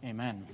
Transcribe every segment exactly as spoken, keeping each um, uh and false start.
Amen.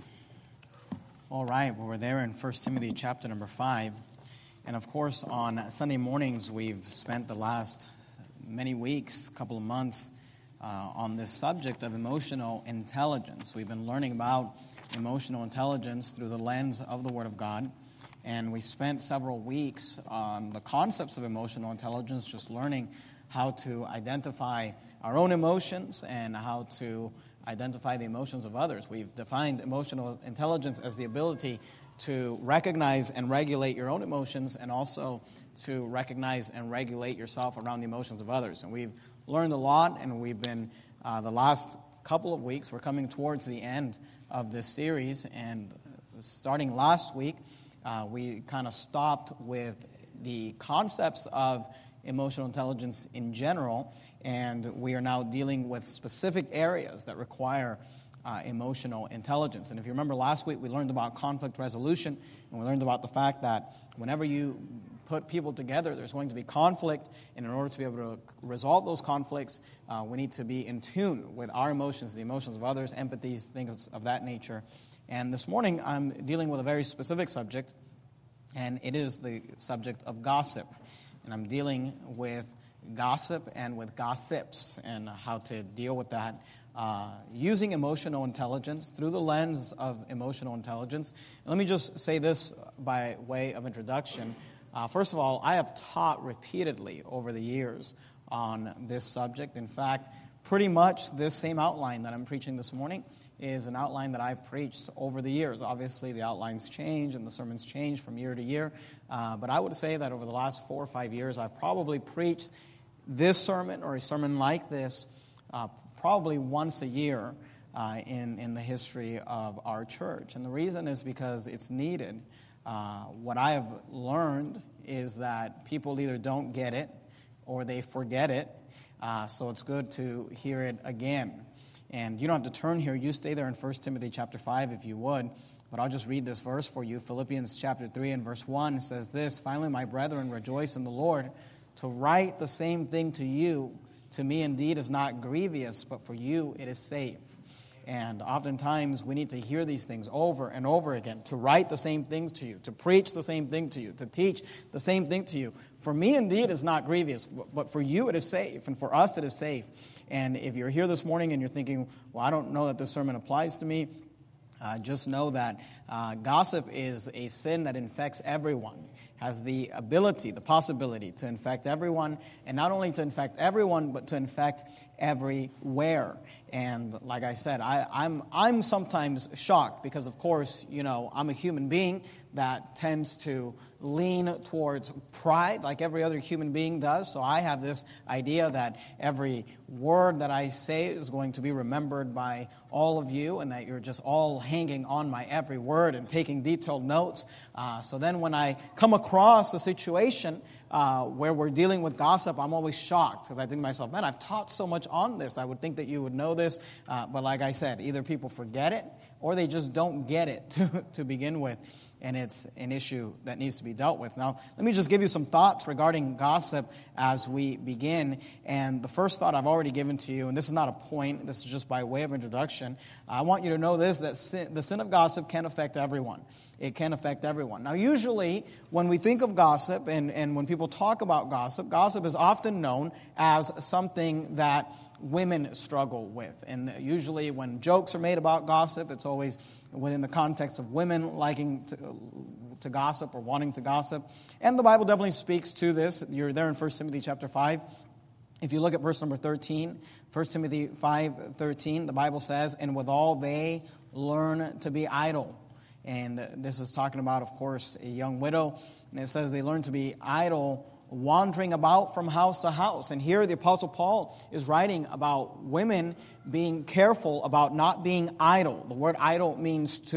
All right, well, we're there in First Timothy chapter number five. And of course, on Sunday mornings, we've spent the last many weeks, couple of months, uh, on this subject of emotional intelligence. We've been learning about emotional intelligence through the lens of the Word of God. And we spent several weeks on the concepts of emotional intelligence, just learning how to identify our own emotions and how to identify the emotions of others. We've defined emotional intelligence as the ability to recognize and regulate your own emotions and also to recognize and regulate yourself around the emotions of others. And we've learned a lot, and we've been, uh, the last couple of weeks, we're coming towards the end of this series, and starting last week, uh, we kind of stopped with the concepts of emotional intelligence in general, and we are now dealing with specific areas that require uh, emotional intelligence. And if you remember last week, we learned about conflict resolution, and we learned about the fact that whenever you put people together, there's going to be conflict, and in order to be able to resolve those conflicts, uh, we need to be in tune with our emotions, the emotions of others, empathies, things of that nature. And this morning, I'm dealing with a very specific subject, and it is the subject of gossip. And I'm dealing with gossip and with gossips and how to deal with that uh, using emotional intelligence through the lens of emotional intelligence. And let me just say this by way of introduction. Uh, first of all, I have taught repeatedly over the years on this subject. In fact, pretty much this same outline that I'm preaching this morning is an outline that I've preached over the years. Obviously, the outlines change and the sermons change from year to year. Uh, but I would say that over the last four or five years, I've probably preached this sermon or a sermon like this uh, probably once a year uh, in, in the history of our church. And the reason is because it's needed. Uh, what I have learned is that people either don't get it or they forget it. Uh, so it's good to hear it again. And you don't have to turn here. You stay there in First Timothy chapter five if you would. But I'll just read this verse for you. Philippians chapter three and verse one says this, "Finally, my brethren, rejoice in the Lord. To write the same thing to you, to me indeed is not grievous, but for you it is safe." And oftentimes we need to hear these things over and over again. To write the same things to you, to preach the same thing to you, to teach the same thing to you. For me indeed is not grievous, but for you it is safe, and for us it is safe. And if you're here this morning and you're thinking, well, I don't know that this sermon applies to me, uh, just know that uh, gossip is a sin that infects everyone, has the ability, the possibility to infect everyone, and not only to infect everyone, but to infect everywhere. And like I said, I, I'm I'm sometimes shocked because, of course, you know, I'm a human being that tends to lean towards pride like every other human being does. So I have this idea that every word that I say is going to be remembered by all of you and that you're just all hanging on my every word and taking detailed notes. Uh, so then when I come across a situation uh, where we're dealing with gossip, I'm always shocked because I think to myself, man, I've taught so much on this. I would think that you would know this. Uh, but like I said, either people forget it or they just don't get it to, to begin with. And it's an issue that needs to be dealt with. Now, let me just give you some thoughts regarding gossip as we begin. And the first thought I've already given to you, and this is not a point, this is just by way of introduction. I want you to know this, that sin, the sin of gossip can affect everyone. It can affect everyone. Now, usually, when we think of gossip and, and when people talk about gossip, gossip is often known as something that women struggle with. And usually when jokes are made about gossip, it's always within the context of women liking to, to gossip or wanting to gossip. And the Bible definitely speaks to this. You're there in First Timothy chapter five. If you look at verse number thirteen, First Timothy five thirteen, the Bible says, "And withal they learn to be idle." And this is talking about, of course, a young widow. And it says they learn to be idle, wandering about from house to house. And here the Apostle Paul is writing about women being careful about not being idle. The word idle means to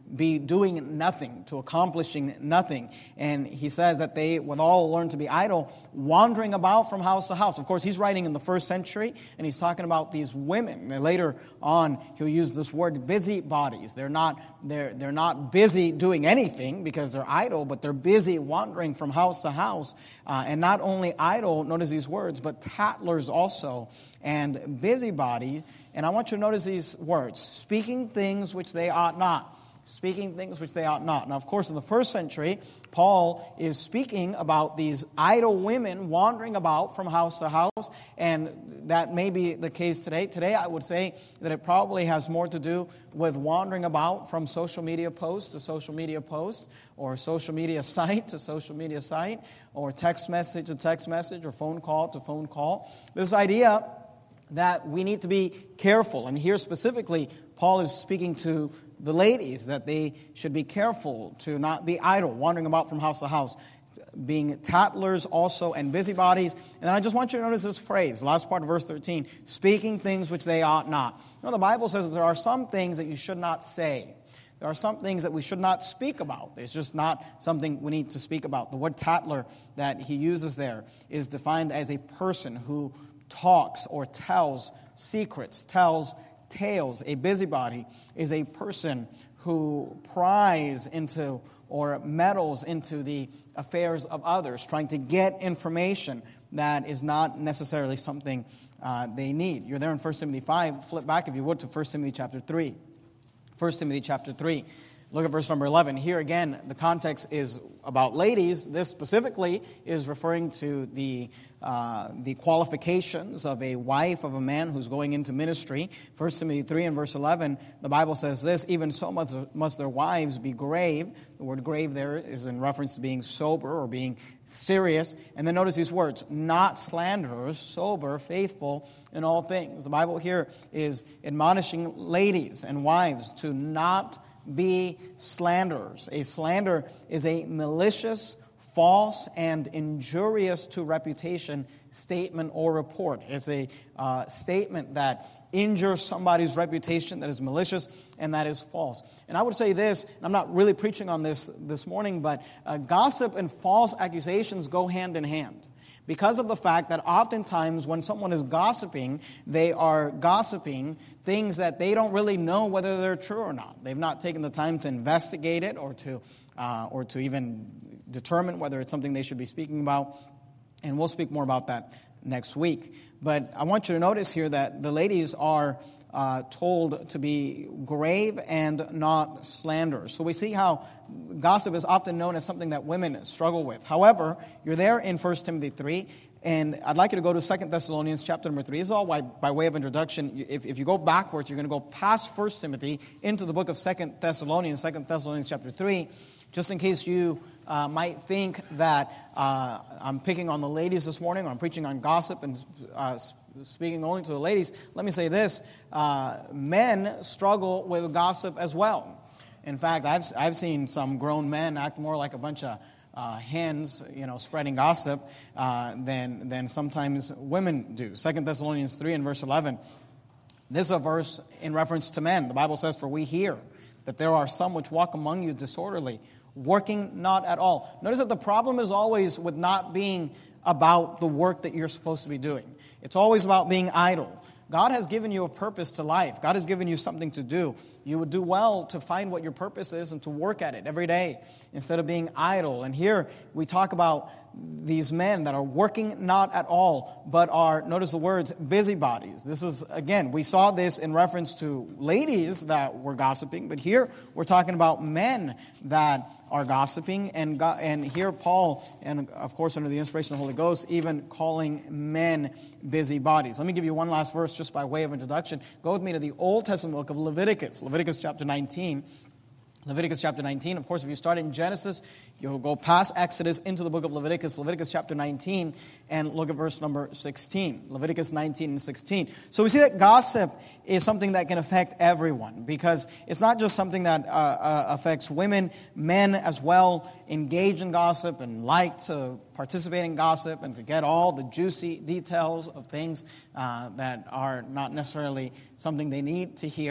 be doing nothing, to accomplishing nothing. And he says that they would all learn to be idle, wandering about from house to house. Of course, he's writing in the first century, and he's talking about these women. And later on, he'll use this word, busybodies. They're not, they're, they're not busy doing anything because they're idle, but they're busy wandering from house to house. Uh, and not only idle, notice these words, but tattlers also, and busybody. And I want you to notice these words, speaking things which they ought not. Speaking things which they ought not. Now, of course, in the first century, Paul is speaking about these idle women wandering about from house to house, and that may be the case today. Today, I would say that it probably has more to do with wandering about from social media post to social media post, or social media site to social media site, or text message to text message, or phone call to phone call. This idea that we need to be careful, and here specifically, Paul is speaking to the ladies, that they should be careful to not be idle, wandering about from house to house, being tattlers also and busybodies. And then I just want you to notice this phrase, the last part of verse thirteen, speaking things which they ought not. You know, the Bible says that there are some things that you should not say. There are some things that we should not speak about. It's just not something we need to speak about. The word tattler that he uses there is defined as a person who talks or tells secrets, tells tales. A busybody is a person who pries into or meddles into the affairs of others, trying to get information that is not necessarily something uh, they need. You're there in First Timothy five. Flip back, if you would, to First Timothy chapter three. First Timothy chapter three. Look at verse number eleven. Here again, the context is about ladies. This specifically is referring to the uh, the qualifications of a wife of a man who's going into ministry. First Timothy three and verse eleven, the Bible says this, even so must, must their wives be grave. The word grave there is in reference to being sober or being serious. And then notice these words, not slanderers, sober, faithful in all things. The Bible here is admonishing ladies and wives to not be slanderers. A slander is a malicious, false, and injurious to reputation statement or report. It's a uh, statement that injures somebody's reputation, that is malicious, and that is false. And I would say this, and I'm not really preaching on this this morning, but uh, gossip and false accusations go hand in hand. Because of the fact that oftentimes when someone is gossiping, they are gossiping things that they don't really know whether they're true or not. They've not taken the time to investigate it or to uh, or to even determine whether it's something they should be speaking about. And we'll speak more about that next week. But I want you to notice here that the ladies are uh, told to be grave and not slanderers. So we see how gossip is often known as something that women struggle with. However, you're there in First Timothy three, and I'd like you to go to Second Thessalonians chapter number three. This is all by, by way of introduction. If, if you go backwards, you're going to go past First Timothy into the book of Second Thessalonians, Second Thessalonians chapter three, just in case you uh, might think that uh, I'm picking on the ladies this morning, or I'm preaching on gossip and uh, speaking only to the ladies. Let me say this, uh, men struggle with gossip as well. In fact, I've I've seen some grown men act more like a bunch of uh, hens, you know, spreading gossip uh, than than sometimes women do. Second Thessalonians three and verse eleven. This is a verse in reference to men. The Bible says, "For we hear that there are some which walk among you disorderly, working not at all." Notice that the problem is always with not being about the work that you're supposed to be doing. It's always about being idle. God has given you a purpose to life. God has given you something to do. You would do well to find what your purpose is and to work at it every day instead of being idle. And here we talk about these men that are working not at all, but are, notice the words, busybodies. This is, again, we saw this in reference to ladies that were gossiping, but here we're talking about men that are gossiping, and God, and here Paul, and of course under the inspiration of the Holy Ghost, even calling men busybodies. Let me give you one last verse just by way of introduction. Go with me to the Old Testament book of Leviticus, Leviticus chapter nineteen. Leviticus chapter nineteen. Of course, if you start in Genesis, you'll go past Exodus into the book of Leviticus, Leviticus chapter nineteen, and look at verse number sixteen. Leviticus nineteen and sixteen. So we see that gossip is something that can affect everyone, because it's not just something that uh, uh, affects women. Men as well engage in gossip and like to participate in gossip and to get all the juicy details of things uh, that are not necessarily something they need to hear.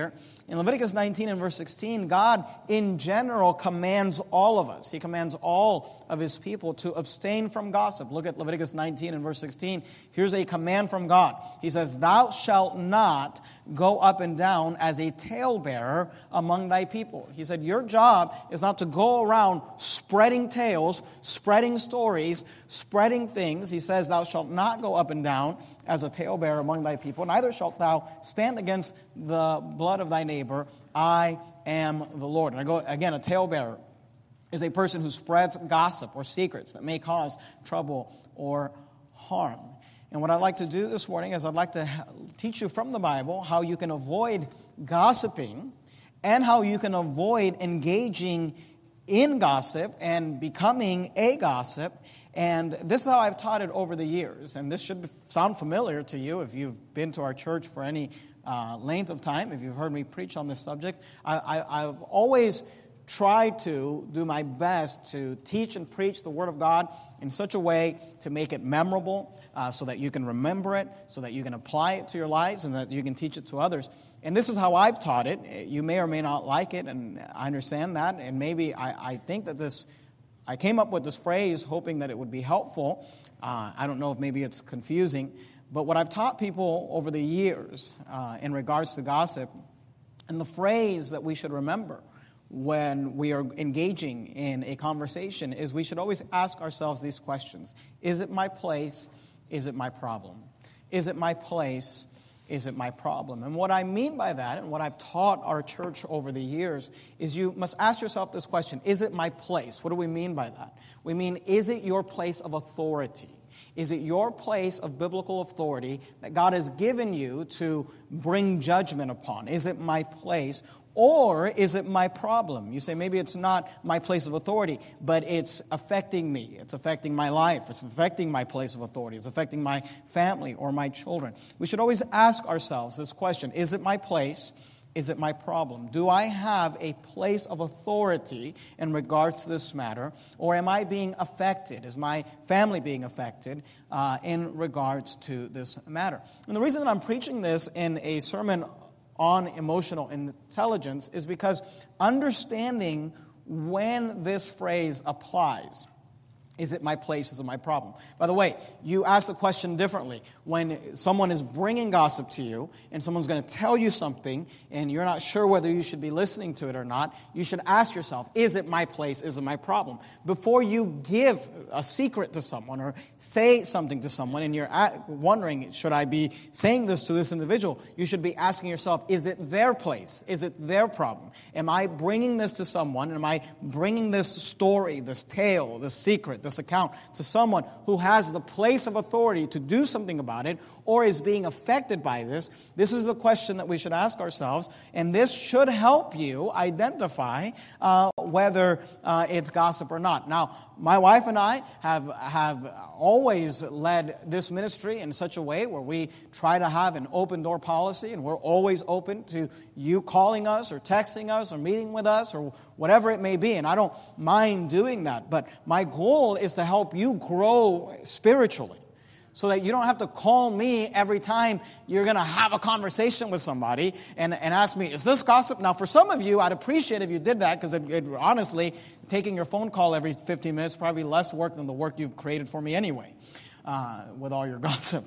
In Leviticus nineteen and verse sixteen, God in general commands all of us. He commands all of His people to abstain from gossip. Look at Leviticus nineteen and verse sixteen. Here's a command from God. He says, "Thou shalt not go up and down as a talebearer among thy people." He said, your job is not to go around spreading tales, spreading stories, spreading things. He says, "Thou shalt not go up and down as a talebearer among thy people, neither shalt thou stand against the blood of thy neighbor. I am the Lord." And I go again, a talebearer is a person who spreads gossip or secrets that may cause trouble or harm. And what I'd like to do this morning is I'd like to teach you from the Bible how you can avoid gossiping and how you can avoid engaging in gossip and becoming a gossip. And this is how I've taught it over the years. And this should sound familiar to you if you've been to our church for any uh, length of time, if you've heard me preach on this subject. I, I, I've always tried to do my best to teach and preach the Word of God in such a way to make it memorable, uh, so that you can remember it, so that you can apply it to your lives, and that you can teach it to others. And this is how I've taught it. You may or may not like it, and I understand that. And maybe I, I think that this, I came up with this phrase hoping that it would be helpful. Uh, I don't know if maybe it's confusing. But what I've taught people over the years uh, in regards to gossip, and the phrase that we should remember when we are engaging in a conversation is we should always ask ourselves these questions. Is it my place? Is it my problem? Is it my place? Is it my problem? And what I mean by that, and what I've taught our church over the years, is you must ask yourself this question. Is it my place? What do we mean by that? We mean, is it your place of authority? Is it your place of biblical authority that God has given you to bring judgment upon? Is it my place? Or is it my problem? You say, maybe it's not my place of authority, but it's affecting me. It's affecting my life. It's affecting my place of authority. It's affecting my family or my children. We should always ask ourselves this question. Is it my place? Is it my problem? Do I have a place of authority in regards to this matter? Or am I being affected? Is my family being affected uh, in regards to this matter? And the reason that I'm preaching this in a sermon on emotional intelligence is because understanding when this phrase applies. Is it my place? Is it my problem? By the way, you ask the question differently. When someone is bringing gossip to you and someone's going to tell you something and you're not sure whether you should be listening to it or not, you should ask yourself, is it my place? Is it my problem? Before you give a secret to someone or say something to someone and you're wondering, should I be saying this to this individual? You should be asking yourself, is it their place? Is it their problem? Am I bringing this to someone? Am I bringing this story, this tale, this secret, this account to someone who has the place of authority to do something about it or is being affected by this? This is the question that we should ask ourselves, and this should help you identify uh, whether uh, it's gossip or not. Now, my wife and I have have always led this ministry in such a way where we try to have an open door policy, and we're always open to you calling us or texting us or meeting with us or whatever it may be. And I don't mind doing that. But my goal is to help you grow spiritually, so that you don't have to call me every time you're going to have a conversation with somebody and, and ask me, is this gossip? Now, for some of you, I'd appreciate if you did that, because it, it, honestly, taking your phone call every fifteen minutes is probably less work than the work you've created for me anyway, uh, with all your gossip.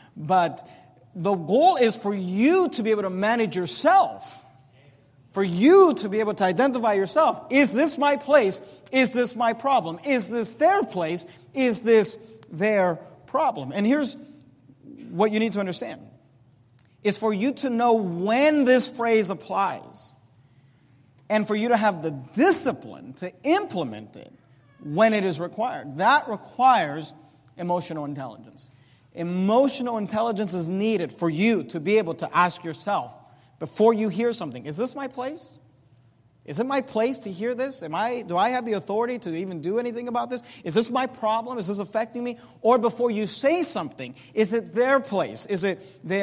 But the goal is for you to be able to manage yourself, for you to be able to identify yourself. Is this my place? Is this my problem? Is this their place? Is this their problem? And here's what you need to understand. Is for you to know when this phrase applies, and for you to have the discipline to implement it when it is required. That requires emotional intelligence. Emotional intelligence is needed for you to be able to ask yourself before you hear something, is this my place? Is it my place to hear this? Am I? Do I have the authority to even do anything about this? Is this my problem? Is this affecting me? Or before you say something, is it their place? Is it their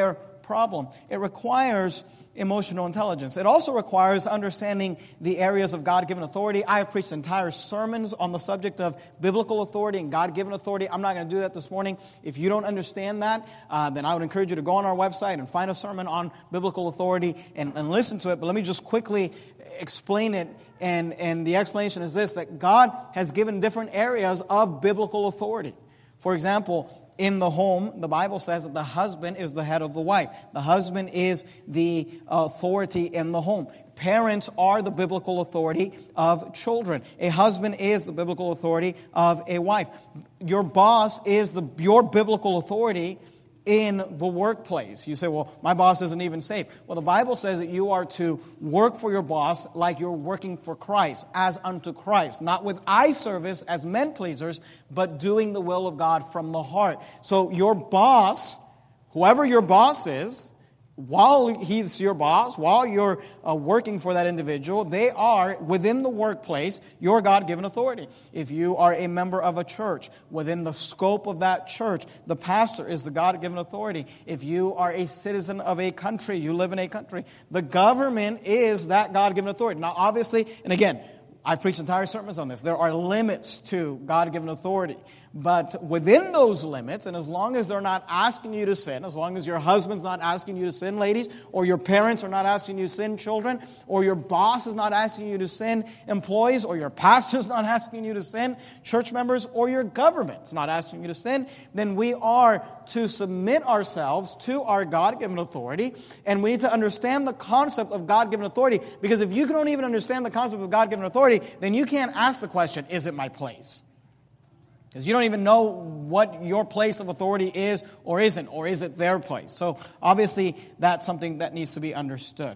problem. It requires emotional intelligence. It also requires understanding the areas of God-given authority. I have preached entire sermons on the subject of biblical authority and God-given authority. I'm not going to do that this morning. If you don't understand that, uh, then I would encourage you to go on our website and find a sermon on biblical authority and, and listen to it. But let me just quickly explain it. And, and the explanation is this, that God has given different areas of biblical authority. For example, in the home, the Bible says that the husband is the head of the wife. The husband is the authority in the home. Parents are the biblical authority of children. A husband is the biblical authority of a wife. Your boss is the your biblical authority in the workplace. You say, well, my boss isn't even saved. Well, the Bible says that you are to work for your boss like you're working for Christ, as unto Christ. Not with eye service as men pleasers, but doing the will of God from the heart. So your boss, whoever your boss is, while he's your boss, while you're uh, working for that individual, they are, within the workplace, your God-given authority. If you are a member of a church, within the scope of that church, the pastor is the God-given authority. If you are a citizen of a country, you live in a country, the government is that God-given authority. Now, obviously, and again, I've preached entire sermons on this. There are limits to God-given authority. But within those limits, and as long as they're not asking you to sin, as long as your husband's not asking you to sin, ladies, or your parents are not asking you to sin, children, or your boss is not asking you to sin, employees, or your pastor's not asking you to sin, church members, or your government's not asking you to sin, then we are to submit ourselves to our God-given authority, and we need to understand the concept of God-given authority, because if you don't even understand the concept of God-given authority, then you can't ask the question, is it my place? Because you don't even know what your place of authority is or isn't, or is it their place? So obviously that's something that needs to be understood.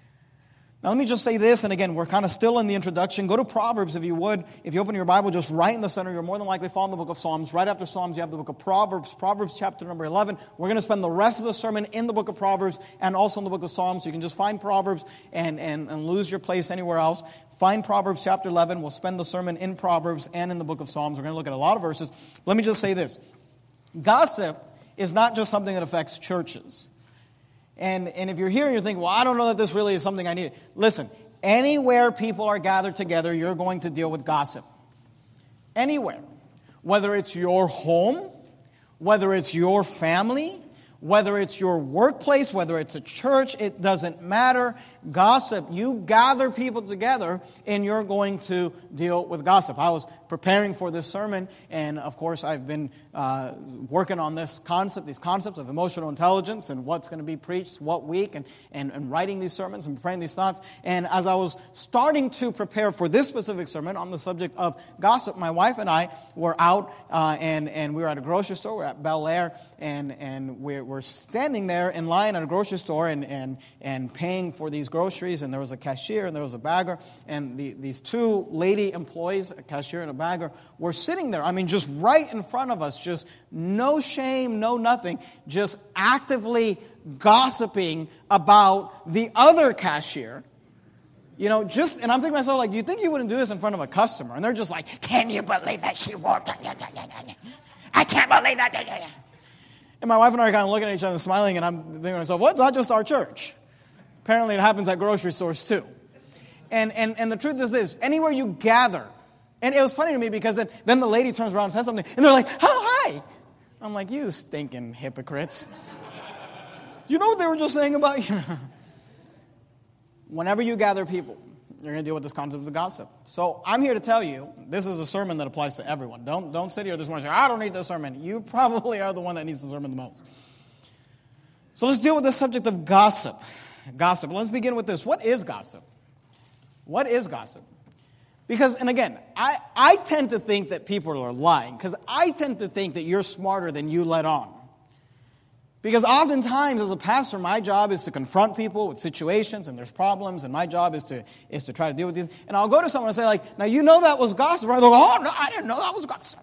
Now let me just say this, and again, we're kind of still in the introduction. Go to Proverbs if you would. If you open your Bible just right in the center, you're more than likely following the book of Psalms. Right after Psalms, you have the book of Proverbs, Proverbs chapter number eleven. We're going to spend the rest of the sermon in the book of Proverbs and also in the book of Psalms. So you can just find Proverbs and, and, and lose your place anywhere else. Find Proverbs chapter eleven. We'll spend the sermon in Proverbs and in the book of Psalms. We're going to look at a lot of verses. Let me just say this. Gossip is not just something that affects churches. And, and if you're here and you're thinking, well, I don't know that this really is something I need. Listen, anywhere people are gathered together, you're going to deal with gossip. Anywhere. Whether it's your home, whether it's your family, whether it's your workplace, whether it's a church, it doesn't matter. Gossip, you gather people together and you're going to deal with gossip. I was preparing for this sermon, and of course I've been uh, working on this concept, these concepts of emotional intelligence and what's going to be preached what week, and, and, and writing these sermons and preparing these thoughts. And as I was starting to prepare for this specific sermon on the subject of gossip, my wife and I were out uh, and, and we were at a grocery store. We're at Bel Air, and, and we're, we're standing there in line at a grocery store and, and, and paying for these groceries, and there was a cashier and there was a bagger, and the, these two lady employees, a cashier and a bagger, were sitting there. I mean, just right in front of us, just no shame, no nothing, just actively gossiping about the other cashier. You know, just, and I'm thinking to myself, like, do you think you wouldn't do this in front of a customer? And they're just like, can you believe that she wore that? I can't believe that. And my wife and I are kind of looking at each other and smiling, and I'm thinking to myself, well, it's not just our church. Apparently it happens at grocery stores too. And and and the truth is this, anywhere you gather, and it was funny to me because then, then the lady turns around and says something, and they're like, oh, hi. I'm like, you stinking hypocrites. You know what they were just saying about you? Whenever you gather people, you're going to deal with this concept of gossip. So I'm here to tell you, this is a sermon that applies to everyone. Don't, don't sit here this morning and say, I don't need this sermon. You probably are the one that needs the sermon the most. So let's deal with the subject of gossip. Gossip. Let's begin with this. What is gossip? What is gossip? Because, and again, I, I tend to think that people are lying, because I tend to think that you're smarter than you let on. Because oftentimes, as a pastor, my job is to confront people with situations, and there's problems, and my job is to is to try to deal with these. And I'll go to someone and say, like, now you know that was gossip. Right? They'll go, oh, no, I didn't know that was gossip.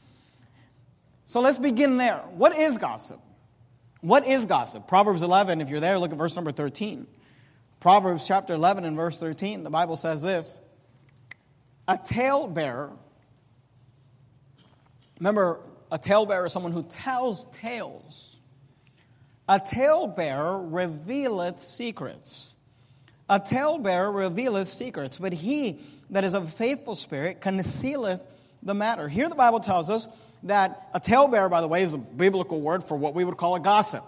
So let's begin there. What is gossip? What is gossip? Proverbs eleven, if you're there, look at verse number thirteen. Proverbs chapter eleven and verse thirteen, the Bible says this. A talebearer, remember, a talebearer is someone who tells tales. A talebearer revealeth secrets. A talebearer revealeth secrets, but he that is of a faithful spirit concealeth the matter. Here the Bible tells us that a talebearer, by the way, is a biblical word for what we would call a gossip.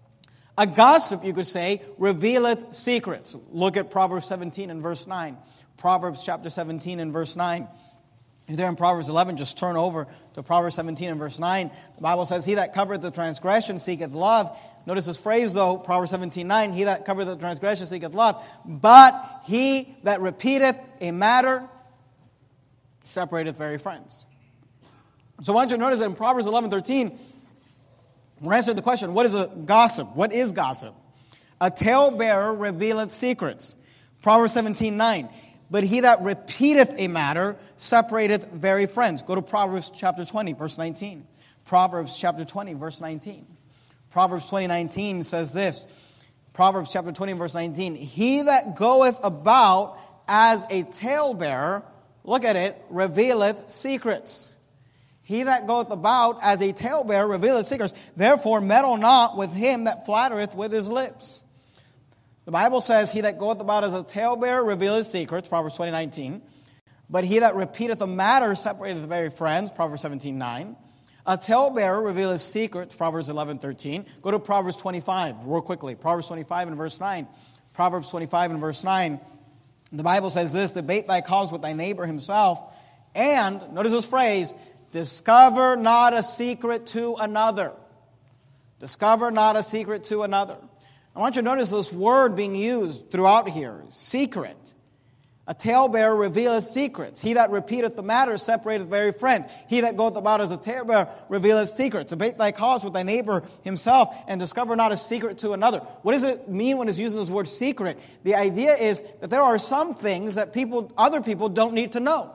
A gossip, you could say, revealeth secrets. Look at Proverbs seventeen and verse nine. Proverbs chapter seventeen and verse nine. You're there in Proverbs eleven, just turn over to Proverbs seventeen and verse nine. The Bible says, he that covereth the transgression seeketh love. Notice this phrase though, Proverbs seventeen nine, he that covereth the transgression seeketh love. But he that repeateth a matter separateth very friends. So I want you to notice that in Proverbs eleven thirteen, we're answering the question, what is a gossip? What is gossip? A talebearer revealeth secrets. Proverbs seventeen nine. But he that repeateth a matter separateth very friends. Go to Proverbs chapter twenty, verse nineteen. Proverbs chapter twenty, verse nineteen. Proverbs twenty, nineteen says this. Proverbs chapter twenty, verse nineteen. He that goeth about as a talebearer, look at it, revealeth secrets. He that goeth about as a talebearer revealeth secrets. Therefore meddle not with him that flattereth with his lips. The Bible says, he that goeth about as a talebearer revealeth secrets, Proverbs twenty, nineteen. But he that repeateth a matter separateth very friends, Proverbs seventeen, nine. A talebearer revealeth secrets, Proverbs eleven, thirteen. Go to Proverbs twenty-five, real quickly. Proverbs twenty-five and verse nine. Proverbs twenty-five and verse nine. The Bible says this, debate thy cause with thy neighbor himself. And, notice this phrase, discover not a secret to another. Discover not a secret to another. I want you to notice this word being used throughout here, secret. A talebearer revealeth secrets. He that repeateth the matter separateth very friends. He that goeth about as a talebearer revealeth secrets. Debate thy cause with thy neighbor himself, and discover not a secret to another. What does it mean when it's using this word secret? The idea is that there are some things that people, other people don't need to know.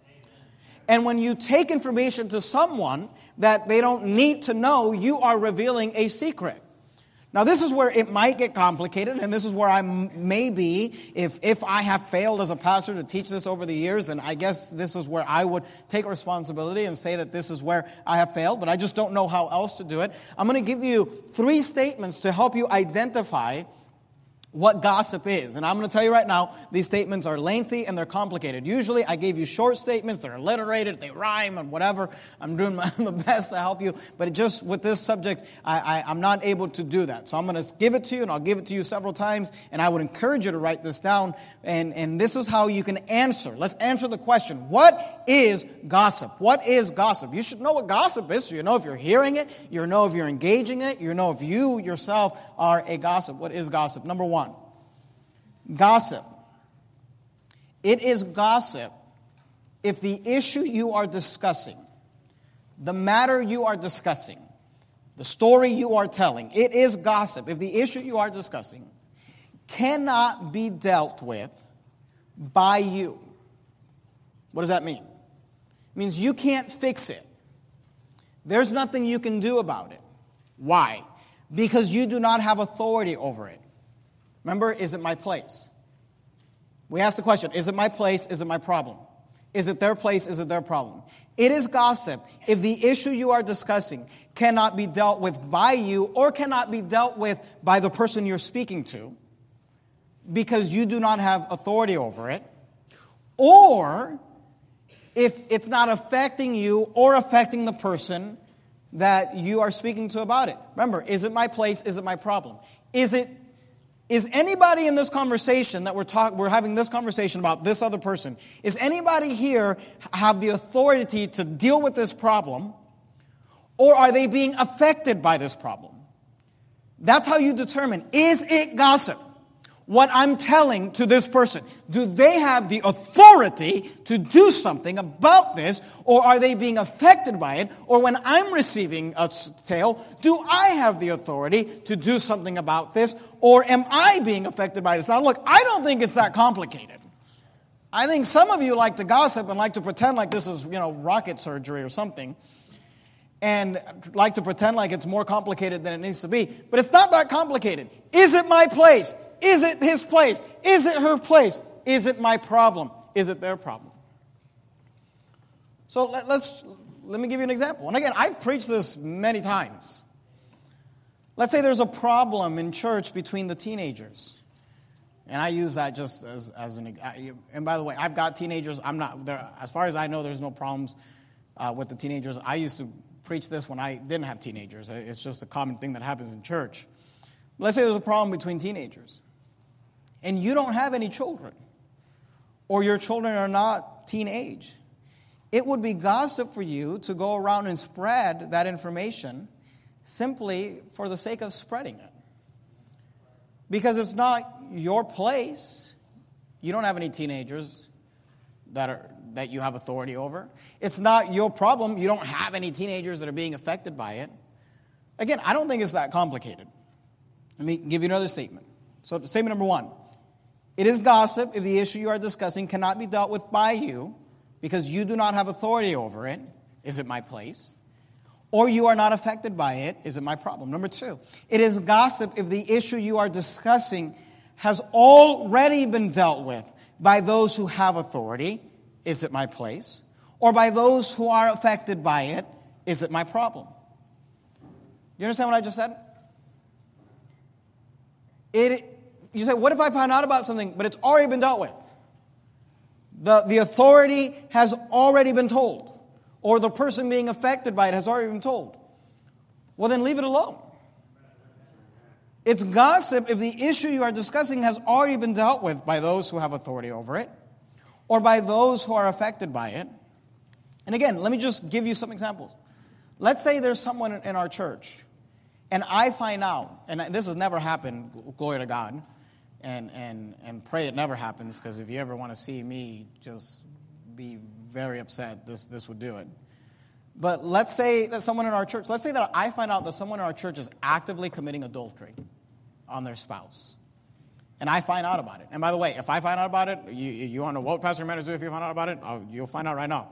And when you take information to someone that they don't need to know, you are revealing a secret. Now, this is where it might get complicated, and this is where I may be, if, if I have failed as a pastor to teach this over the years, then I guess this is where I would take responsibility and say that this is where I have failed, but I just don't know how else to do it. I'm going to give you three statements to help you identify what gossip is. And I'm going to tell you right now, these statements are lengthy and they're complicated. Usually I gave you short statements, they're alliterated, they rhyme and whatever. I'm doing my, my best to help you. But just with this subject, I, I, I'm not able to do that. So I'm going to give it to you, and I'll give it to you several times. And I would encourage you to write this down. And, and this is how you can answer. Let's answer the question. What is gossip? What is gossip? You should know what gossip is. So you know if you're hearing it, you know if you're engaging it, you know if you yourself are a gossip. What is gossip? Number one. Gossip. It is gossip if the issue you are discussing, the matter you are discussing, the story you are telling, it is gossip if the issue you are discussing cannot be dealt with by you. What does that mean? It means you can't fix it. There's nothing you can do about it. Why? Because you do not have authority over it. Remember, is it my place? We ask the question, is it my place? Is it my problem? Is it their place? Is it their problem? It is gossip if the issue you are discussing cannot be dealt with by you or cannot be dealt with by the person you're speaking to because you do not have authority over it, or if it's not affecting you or affecting the person that you are speaking to about it. Remember, is it my place? Is it my problem? Is it Is anybody in this conversation that we're talking, we're having this conversation about this other person, is anybody here have the authority to deal with this problem, or are they being affected by this problem? That's how you determine, is it gossip? What I'm telling to this person, do they have the authority to do something about this, or are they being affected by it? Or when I'm receiving a tale, do I have the authority to do something about this, or am I being affected by this? Now look, I don't think it's that complicated. I think some of you like to gossip and like to pretend like this is, you know, rocket surgery or something, and like to pretend like it's more complicated than it needs to be. But it's not that complicated. Is it my place? Is it his place? Is it her place? Is it my problem? Is it their problem? So let, let's let me give you an example. And again, I've preached this many times. Let's say there's a problem in church between the teenagers. And I use that just as, as an, and by the way, I've got teenagers. I'm not, there, as far as I know, there's no problems uh, with the teenagers. I used to preach this when I didn't have teenagers. It's just a common thing that happens in church. Let's say there's a problem between teenagers. And you don't have any children. Or your children are not teenage. It would be gossip for you to go around and spread that information simply for the sake of spreading it. Because it's not your place. You don't have any teenagers that are that you have authority over. It's not your problem. You don't have any teenagers that are being affected by it. Again, I don't think it's that complicated. Let me give you another statement. So statement number one. It is gossip if the issue you are discussing cannot be dealt with by you because you do not have authority over it. Is it my place? Or you are not affected by it. Is it my problem? Number two, it is gossip if the issue you are discussing has already been dealt with by those who have authority. Is it my place? Or by those who are affected by it. Is it my problem? Do you understand what I just said? It. You say, what if I find out about something, but it's already been dealt with? The, the authority has already been told. Or the person being affected by it has already been told. Well, then leave it alone. It's gossip if the issue you are discussing has already been dealt with by those who have authority over it, or by those who are affected by it. And again, let me just give you some examples. Let's say there's someone in our church, and I find out, and this has never happened, glory to God, and, and, and pray it never happens, because if you ever want to see me just be very upset, this, this would do it. But let's say that someone in our church, let's say that I find out that someone in our church is actively committing adultery on their spouse. And I find out about it. And by the way, if I find out about it, you, you want to know what Pastor Matters do if you find out about it? Oh, you'll find out right now.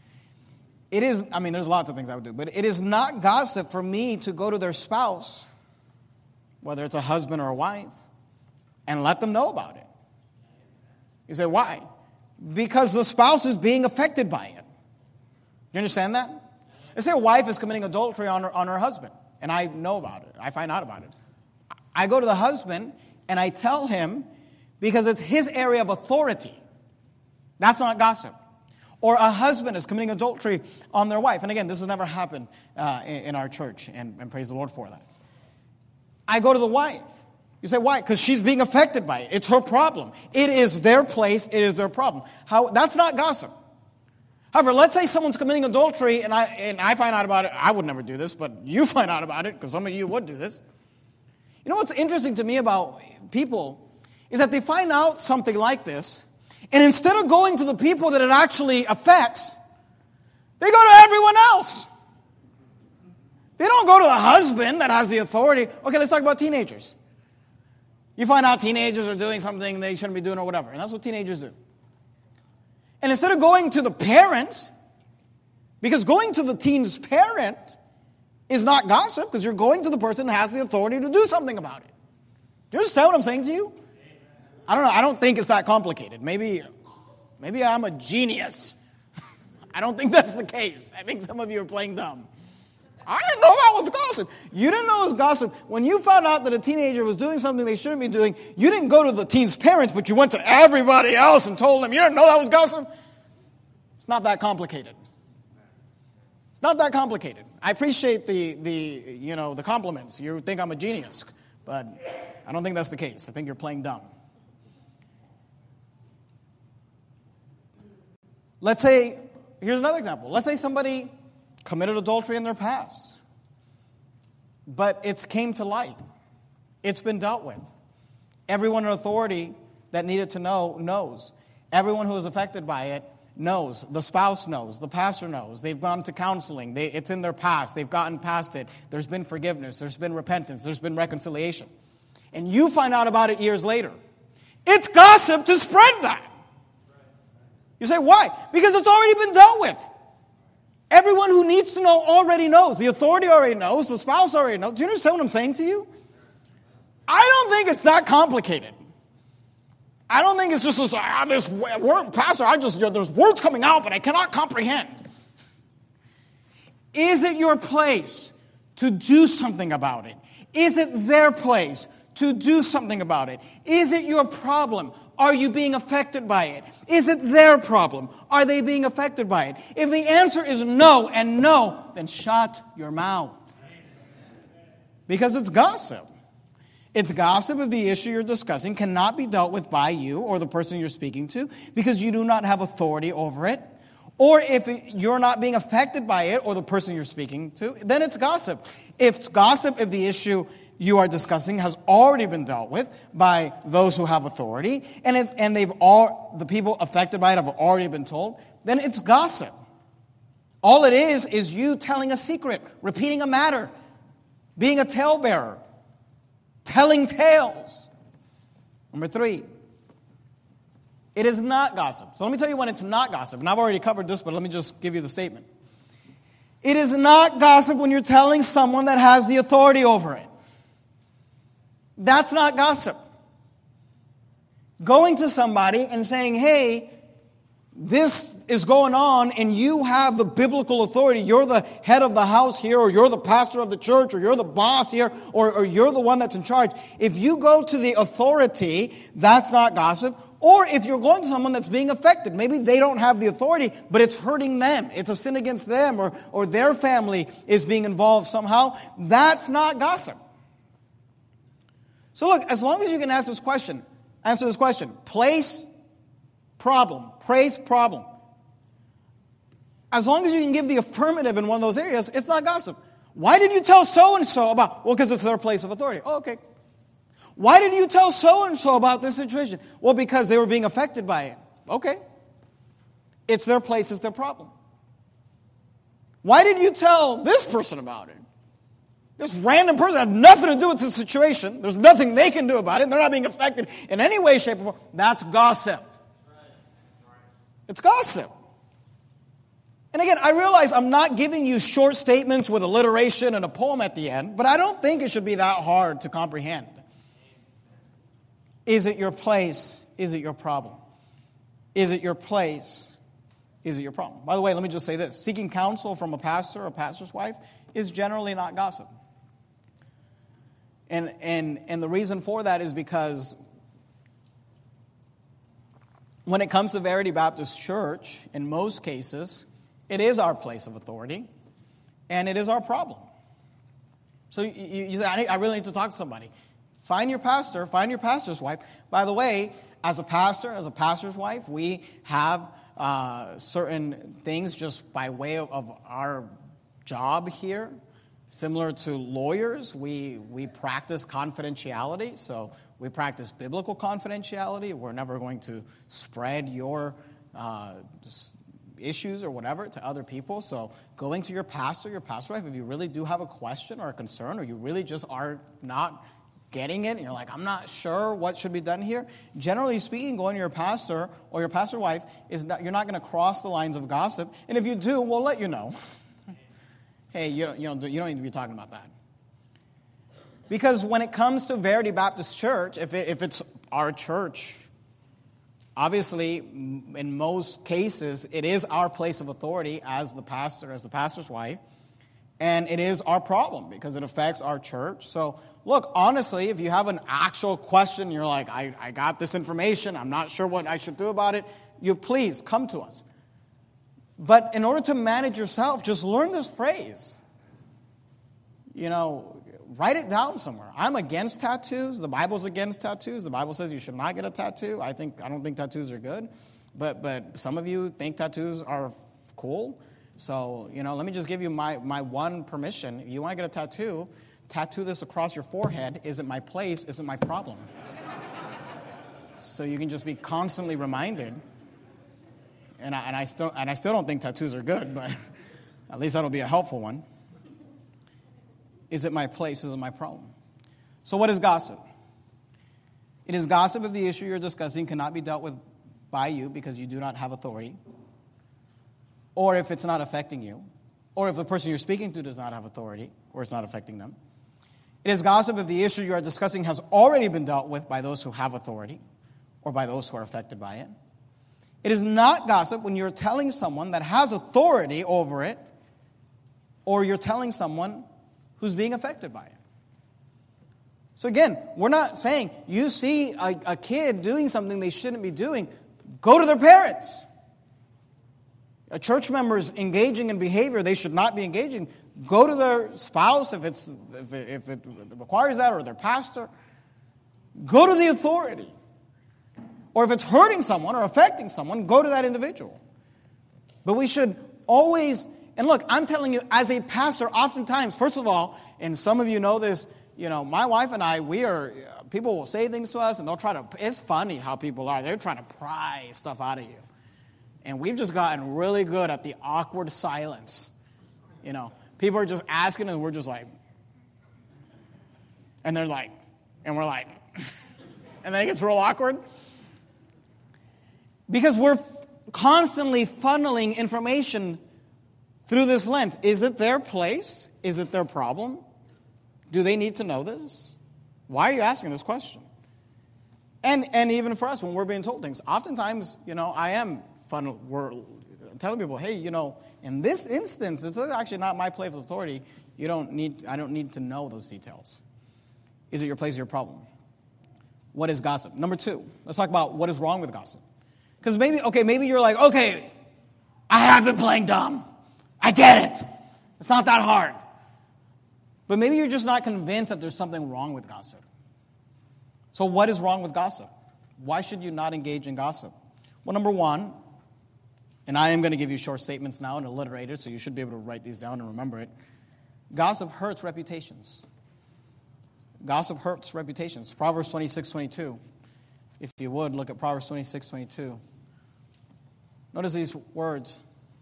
It is, I mean, there's lots of things I would do, but it is not gossip for me to go to their spouse, whether it's a husband or a wife, and let them know about it. You say, why? Because the spouse is being affected by it. You understand that? Let's say a wife is committing adultery on her, on her husband, and I know about it. I find out about it. I go to the husband, and I tell him, because it's his area of authority. That's not gossip. Or a husband is committing adultery on their wife. And again, this has never happened uh, in, in our church, and, and praise the Lord for that. I go to the wife. You say, why? Because she's being affected by it. It's her problem. It is their place. It is their problem. How? That's not gossip. However, let's say someone's committing adultery, and I and I find out about it. I would never do this, but you find out about it, because some of you would do this. You know what's interesting to me about people is that they find out something like this, and instead of going to the people that it actually affects, they go to everyone else. They don't go to the husband that has the authority. Okay, let's talk about teenagers. You find out teenagers are doing something they shouldn't be doing or whatever. And that's what teenagers do. And instead of going to the parent, because going to the teen's parent is not gossip, because you're going to the person who has the authority to do something about it. Do you understand what I'm saying to you? I don't know. I don't think it's that complicated. Maybe, maybe I'm a genius. I don't think that's the case. I think some of you are playing dumb. I didn't know that was gossip. You didn't know it was gossip. When you found out that a teenager was doing something they shouldn't be doing, you didn't go to the teen's parents, but you went to everybody else and told them, you didn't know that was gossip? It's not that complicated. It's not that complicated. I appreciate the, the you know, the compliments. You think I'm a genius, but I don't think that's the case. I think you're playing dumb. Let's say, here's another example. Let's say somebody committed adultery in their past, but it's came to light. It's been dealt with. Everyone in authority that needed to know knows. Everyone who is affected by it knows. The spouse knows. The pastor knows. They've gone to counseling. They, it's in their past. They've gotten past it. There's been forgiveness. There's been repentance. There's been reconciliation. And you find out about it years later. It's gossip to spread that. You say, why? Because it's already been dealt with. Everyone who needs to know already knows. The authority already knows. The spouse already knows. Do you understand what I'm saying to you? I don't think it's that complicated. I don't think it's just this, ah, this word, Pastor, I just, you know, there's words coming out, but I cannot comprehend. Is it your place to do something about it? Is it their place to do something about it? Is it your problem? Are you being affected by it? Is it their problem? Are they being affected by it? If the answer is no and no, then shut your mouth. Because it's gossip. It's gossip if the issue you're discussing cannot be dealt with by you or the person you're speaking to because you do not have authority over it. Or if you're not being affected by it or the person you're speaking to, then it's gossip. If it's gossip, if the issue you are discussing has already been dealt with by those who have authority, and it's, and they've all the people affected by it have already been told, then it's gossip. All it is is you telling a secret, repeating a matter, being a talebearer, telling tales. Number three, it is not gossip. So let me tell you when it's not gossip. And I've already covered this, but let me just give you the statement. It is not gossip when you're telling someone that has the authority over it. That's not gossip. Going to somebody and saying, hey, this is going on and you have the biblical authority. You're the head of the house here, or you're the pastor of the church, or you're the boss here, or, or you're the one that's in charge. If you go to the authority, that's not gossip. Or if you're going to someone that's being affected, maybe they don't have the authority, but it's hurting them. It's a sin against them, or, or their family is being involved somehow. That's not gossip. So look, as long as you can ask this question, answer this question, place, problem, place, problem. As long as you can give the affirmative in one of those areas, it's not gossip. Why did you tell so-and-so about, well, because it's their place of authority. Oh, okay. Why did you tell so-and-so about this situation? Well, because they were being affected by it. Okay. It's their place, it's their problem. Why did you tell this person about it? This random person had nothing to do with the situation. There's nothing they can do about it. And they're not being affected in any way, shape, or form. That's gossip. It's gossip. And again, I realize I'm not giving you short statements with alliteration and a poem at the end, but I don't think it should be that hard to comprehend. Is it your place? Is it your problem? Is it your place? Is it your problem? By the way, let me just say this. Seeking counsel from a pastor or a pastor's wife is generally not gossip. And, and, and the reason for that is because when it comes to Verity Baptist Church, in most cases, it is our place of authority, and it is our problem. So you, you say, I, need, I really need to talk to somebody. Find your pastor, find your pastor's wife. By the way, as a pastor, as a pastor's wife, we have uh, certain things just by way of, of our job here. Similar to lawyers, we, we practice confidentiality. So we practice biblical confidentiality. We're never going to spread your uh, issues or whatever to other people. So going to your pastor, your pastor wife, if you really do have a question or a concern, or you really just are not getting it, and you're like, I'm not sure what should be done here. Generally speaking, going to your pastor or your pastor wife, is not, you're not going to cross the lines of gossip. And if you do, we'll let you know. Hey, you don't, you, don't, you don't need to be talking about that. Because when it comes to Verity Baptist Church, if, it, if it's our church, obviously, in most cases, it is our place of authority as the pastor, as the pastor's wife. And it is our problem because it affects our church. So, look, honestly, if you have an actual question, you're like, I, I got this information, I'm not sure what I should do about it, you please come to us. But in order to manage yourself, just learn this phrase. You know, write it down somewhere. I'm against tattoos. The Bible's against tattoos. The Bible says you should not get a tattoo. I think I don't think tattoos are good. But but some of you think tattoos are f- cool. So, you know, let me just give you my, my one permission. If you want to get a tattoo, tattoo this across your forehead. Isn't my place, isn't my problem. So you can just be constantly reminded. And I, and I still and I still don't think tattoos are good, but at least that'll be a helpful one. Is it my place? Is it my problem? So what is gossip? It is gossip if the issue you're discussing cannot be dealt with by you because you do not have authority, or if it's not affecting you, or if the person you're speaking to does not have authority, or it's not affecting them. It is gossip if the issue you are discussing has already been dealt with by those who have authority, or by those who are affected by it. It is not gossip when you're telling someone that has authority over it, or you're telling someone who's being affected by it. So again, we're not saying you see a, a kid doing something they shouldn't be doing, go to their parents. A church member is engaging in behavior they should not be engaging, go to their spouse if it's if it, if it requires that, or their pastor. Go to the authority. Or if it's hurting someone or affecting someone, go to that individual. But we should always, and look, I'm telling you, as a pastor, oftentimes, first of all, and some of you know this, you know, my wife and I, we are, people will say things to us and they'll try to, it's funny how people are. They're trying to pry stuff out of you. And we've just gotten really good at the awkward silence. You know, people are just asking and we're just like, and they're like, and we're like, and then it gets real awkward. Because we're f- constantly funneling information through this lens. Is it their place? Is it their problem? Do they need to know this? Why are you asking this question? And and even for us, when we're being told things, oftentimes, you know, I am fun. We're telling people, hey, you know, in this instance, this is actually not my place of authority. You don't need. I don't need to know those details. Is it your place or your problem? What is gossip? Number two, let's talk about what is wrong with gossip. Because maybe, okay, maybe you're like, okay, I have been playing dumb. I get it. It's not that hard. But maybe you're just not convinced that there's something wrong with gossip. So what is wrong with gossip? Why should you not engage in gossip? Well, number one, and I am going to give you short statements now and alliterated, so you should be able to write these down and remember it. Gossip hurts reputations. Gossip hurts reputations. Proverbs twenty-six twenty-two. If you would, look at Proverbs twenty-six twenty-two. Notice these words.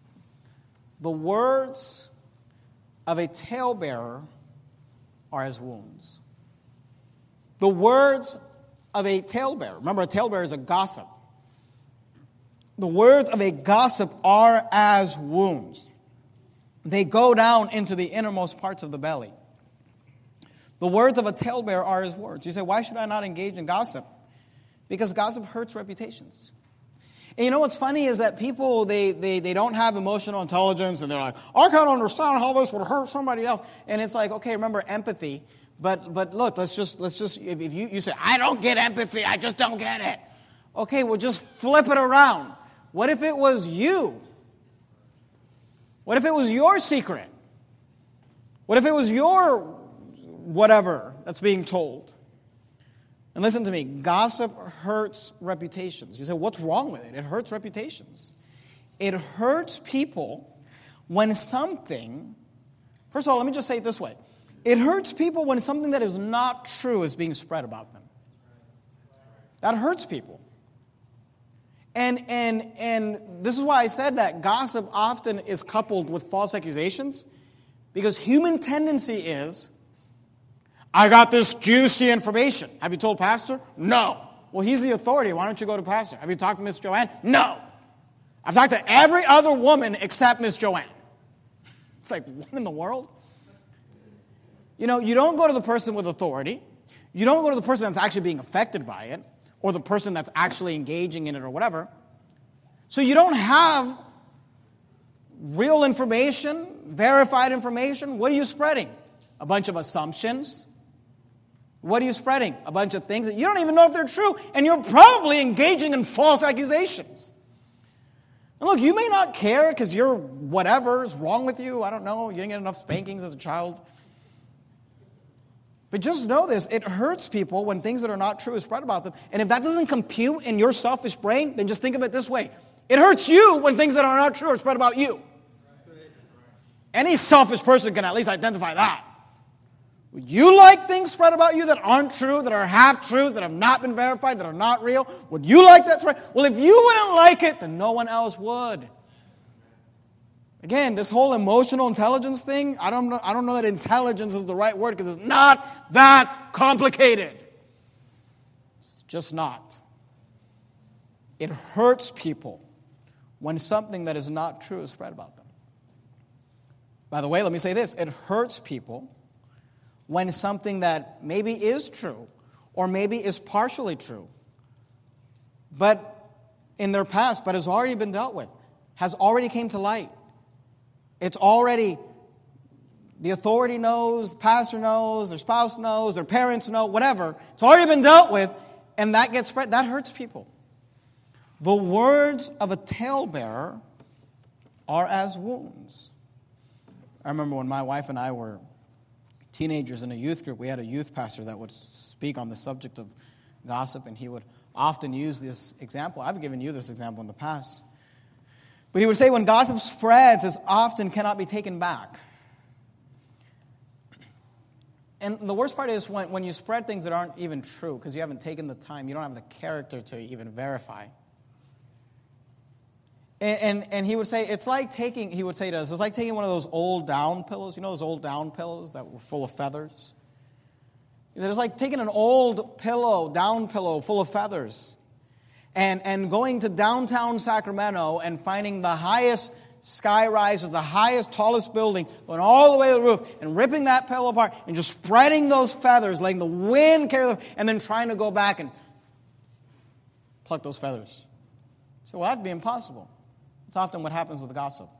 The words of a talebearer are as wounds. The words of a talebearer. Remember, a talebearer is a gossip. The words of a gossip are as wounds. They go down into the innermost parts of the belly. The words of a talebearer are his words. You say, why should I not engage in gossip? Because gossip hurts reputations. And you know what's funny is that people, they, they, they don't have emotional intelligence, and they're like, I can't understand how this would hurt somebody else. And it's like, okay, remember empathy. But but look, let's just, let's just if, if you, you say, I don't get empathy, I just don't get it. Okay, well, just flip it around. What if it was you? What if it was your secret? What if it was your whatever that's being told? And listen to me, gossip hurts reputations. You say, what's wrong with it? It hurts reputations. It hurts people when something, first of all, let me just say it this way. It hurts people when something that is not true is being spread about them. That hurts people. And, and, and this is why I said that gossip often is coupled with false accusations, because human tendency is, I got this juicy information. Have you told Pastor? No. Well, he's the authority. Why don't you go to Pastor? Have you talked to Miss Joanne? No. I've talked to every other woman except Miss Joanne. It's like, what in the world? You know, you don't go to the person with authority. You don't go to the person that's actually being affected by it, or the person that's actually engaging in it or whatever. So you don't have real information, verified information. What are you spreading? A bunch of assumptions. What are you spreading? A bunch of things that you don't even know if they're true, and you're probably engaging in false accusations. And look, you may not care because you're whatever is wrong with you. I don't know. You didn't get enough spankings as a child. But just know this. It hurts people when things that are not true is spread about them. And if that doesn't compute in your selfish brain, then just think of it this way. It hurts you when things that are not true are spread about you. Any selfish person can at least identify that. Would you like things spread about you that aren't true, that are half-truth, that have not been verified, that are not real? Would you like that spread? Well, if you wouldn't like it, then no one else would. Again, this whole emotional intelligence thing, I don't know, I don't know that intelligence is the right word because it's not that complicated. It's just not. It hurts people when something that is not true is spread about them. By the way, let me say this. It hurts people when something that maybe is true or maybe is partially true, but in their past, but has already been dealt with, has already came to light. It's already The authority knows, the pastor knows, their spouse knows, their parents know, whatever. It's already been dealt with, and that gets spread. That hurts people. The words of a talebearer are as wounds. I remember when my wife and I were teenagers in a youth group, we had a youth pastor that would speak on the subject of gossip, and he would often use this example. I've given you this example in the past. But he would say when gossip spreads, it often cannot be taken back. And the worst part is when, when you spread things that aren't even true, because you haven't taken the time, you don't have the character to even verify. And, and and he would say, it's like taking, he would say to us, it's like taking one of those old down pillows. You know those old down pillows that were full of feathers? He said, it's like taking an old pillow, down pillow, full of feathers, and, and going to downtown Sacramento and finding the highest sky rises, the highest, tallest building, going all the way to the roof, and ripping that pillow apart, and just spreading those feathers, letting the wind carry them, and then trying to go back and pluck those feathers. So, well, that'd be impossible. It's often what happens with gossip.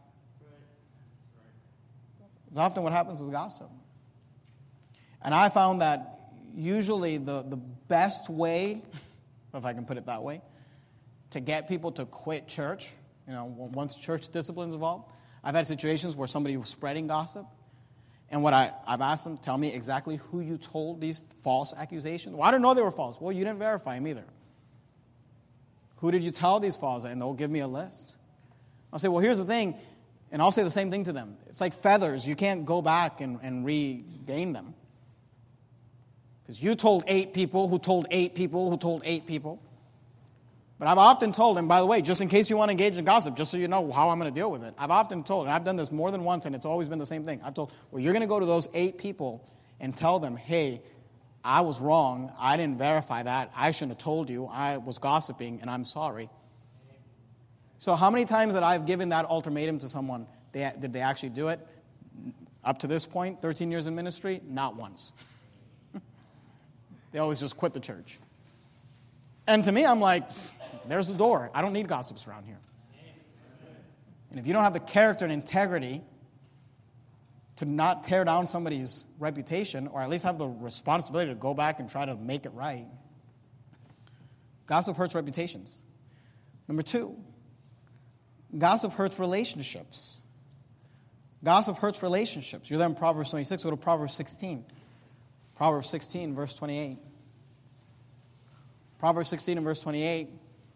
It's often what happens with gossip. And I found that usually the, the best way, if I can put it that way, to get people to quit church, you know, once church discipline is involved. I've had situations where somebody was spreading gossip, and what I, I've asked them, tell me exactly who you told these false accusations. Well, I didn't know they were false. Well, you didn't verify them either. Who did you tell these false? And they'll give me a list. I'll say, well, here's the thing, and I'll say the same thing to them. It's like feathers. You can't go back and, and regain them. Because you told eight people who told eight people who told eight people. But I've often told them, by the way, just in case you want to engage in gossip, just so you know how I'm going to deal with it, I've often told, and I've done this more than once, and it's always been the same thing. I've told, well, you're going to go to those eight people and tell them, hey, I was wrong. I didn't verify that. I shouldn't have told you. I was gossiping, and I'm sorry. So how many times that I've given that ultimatum to someone, they, did they actually do it? Up to this point, thirteen years in ministry, not once. They always just quit the church. And to me, I'm like, there's the door. I don't need gossips around here. And if you don't have the character and integrity to not tear down somebody's reputation, or at least have the responsibility to go back and try to make it right, gossip hurts reputations. Number two, gossip hurts relationships. Gossip hurts relationships. You're there in Proverbs twenty-six. Go to Proverbs sixteen. Proverbs sixteen, verse twenty-eight. Proverbs sixteen and verse twenty-eight.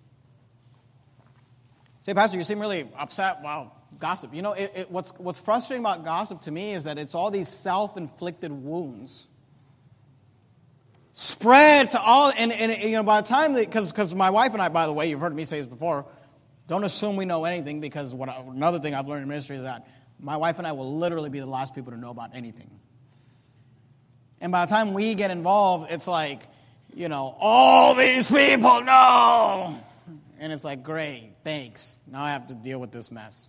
Say, Pastor, you seem really upset. Wow, gossip. You know, it, it, what's, what's frustrating about gossip to me is that it's all these self-inflicted wounds spread to all, and, and you know, by the time, because because my wife and I, by the way, you've heard me say this before, don't assume we know anything, because what I, another thing I've learned in ministry is that my wife and I will literally be the last people to know about anything. And by the time we get involved, it's like, you know, all these people know. And it's like, great, thanks. Now I have to deal with this mess.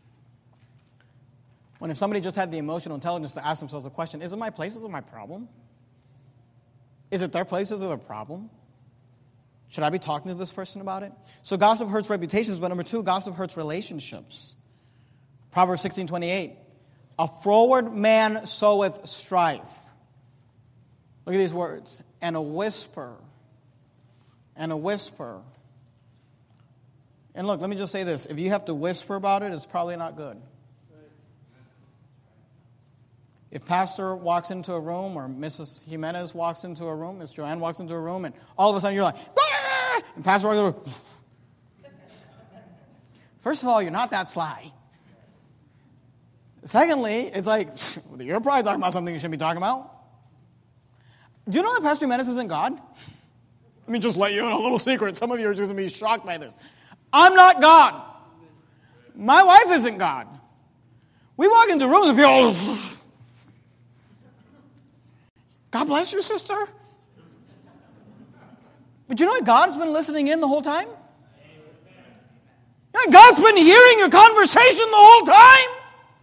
When if somebody just had the emotional intelligence to ask themselves a question, is it my place? Is it my problem? Is it their place? Is it their problem? Should I be talking to this person about it? So gossip hurts reputations, but number two, gossip hurts relationships. Proverbs sixteen twenty-eight. A froward man soweth strife. Look at these words. And a whisper. And a whisper. And look, let me just say this. If you have to whisper about it, it's probably not good. If pastor walks into a room, or Missus Jimenez walks into a room, Miss Joanne walks into a room, and all of a sudden you're like, ah! And pastor walks into a room. First of all, you're not that sly. Secondly, it's like, you're probably talking about something you shouldn't be talking about. Do you know that Pastor Jimenez isn't God? Let me just let you in a little secret. Some of you are just going to be shocked by this. I'm not God. My wife isn't God. We walk into rooms and people, God bless you, sister. But you know what? God's been listening in the whole time. Yeah, God's been hearing your conversation the whole time.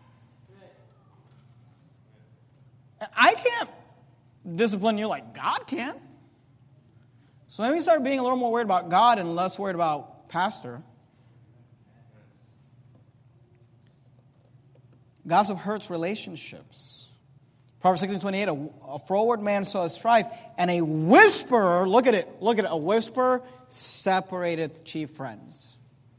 I can't discipline you like God can. So maybe start being a little more worried about God and less worried about pastor. Gossip hurts relationships. Proverbs sixteen twenty-eight, a, a froward man soweth strife, and a whisperer, look at it, look at it, a whisperer separateth chief friends.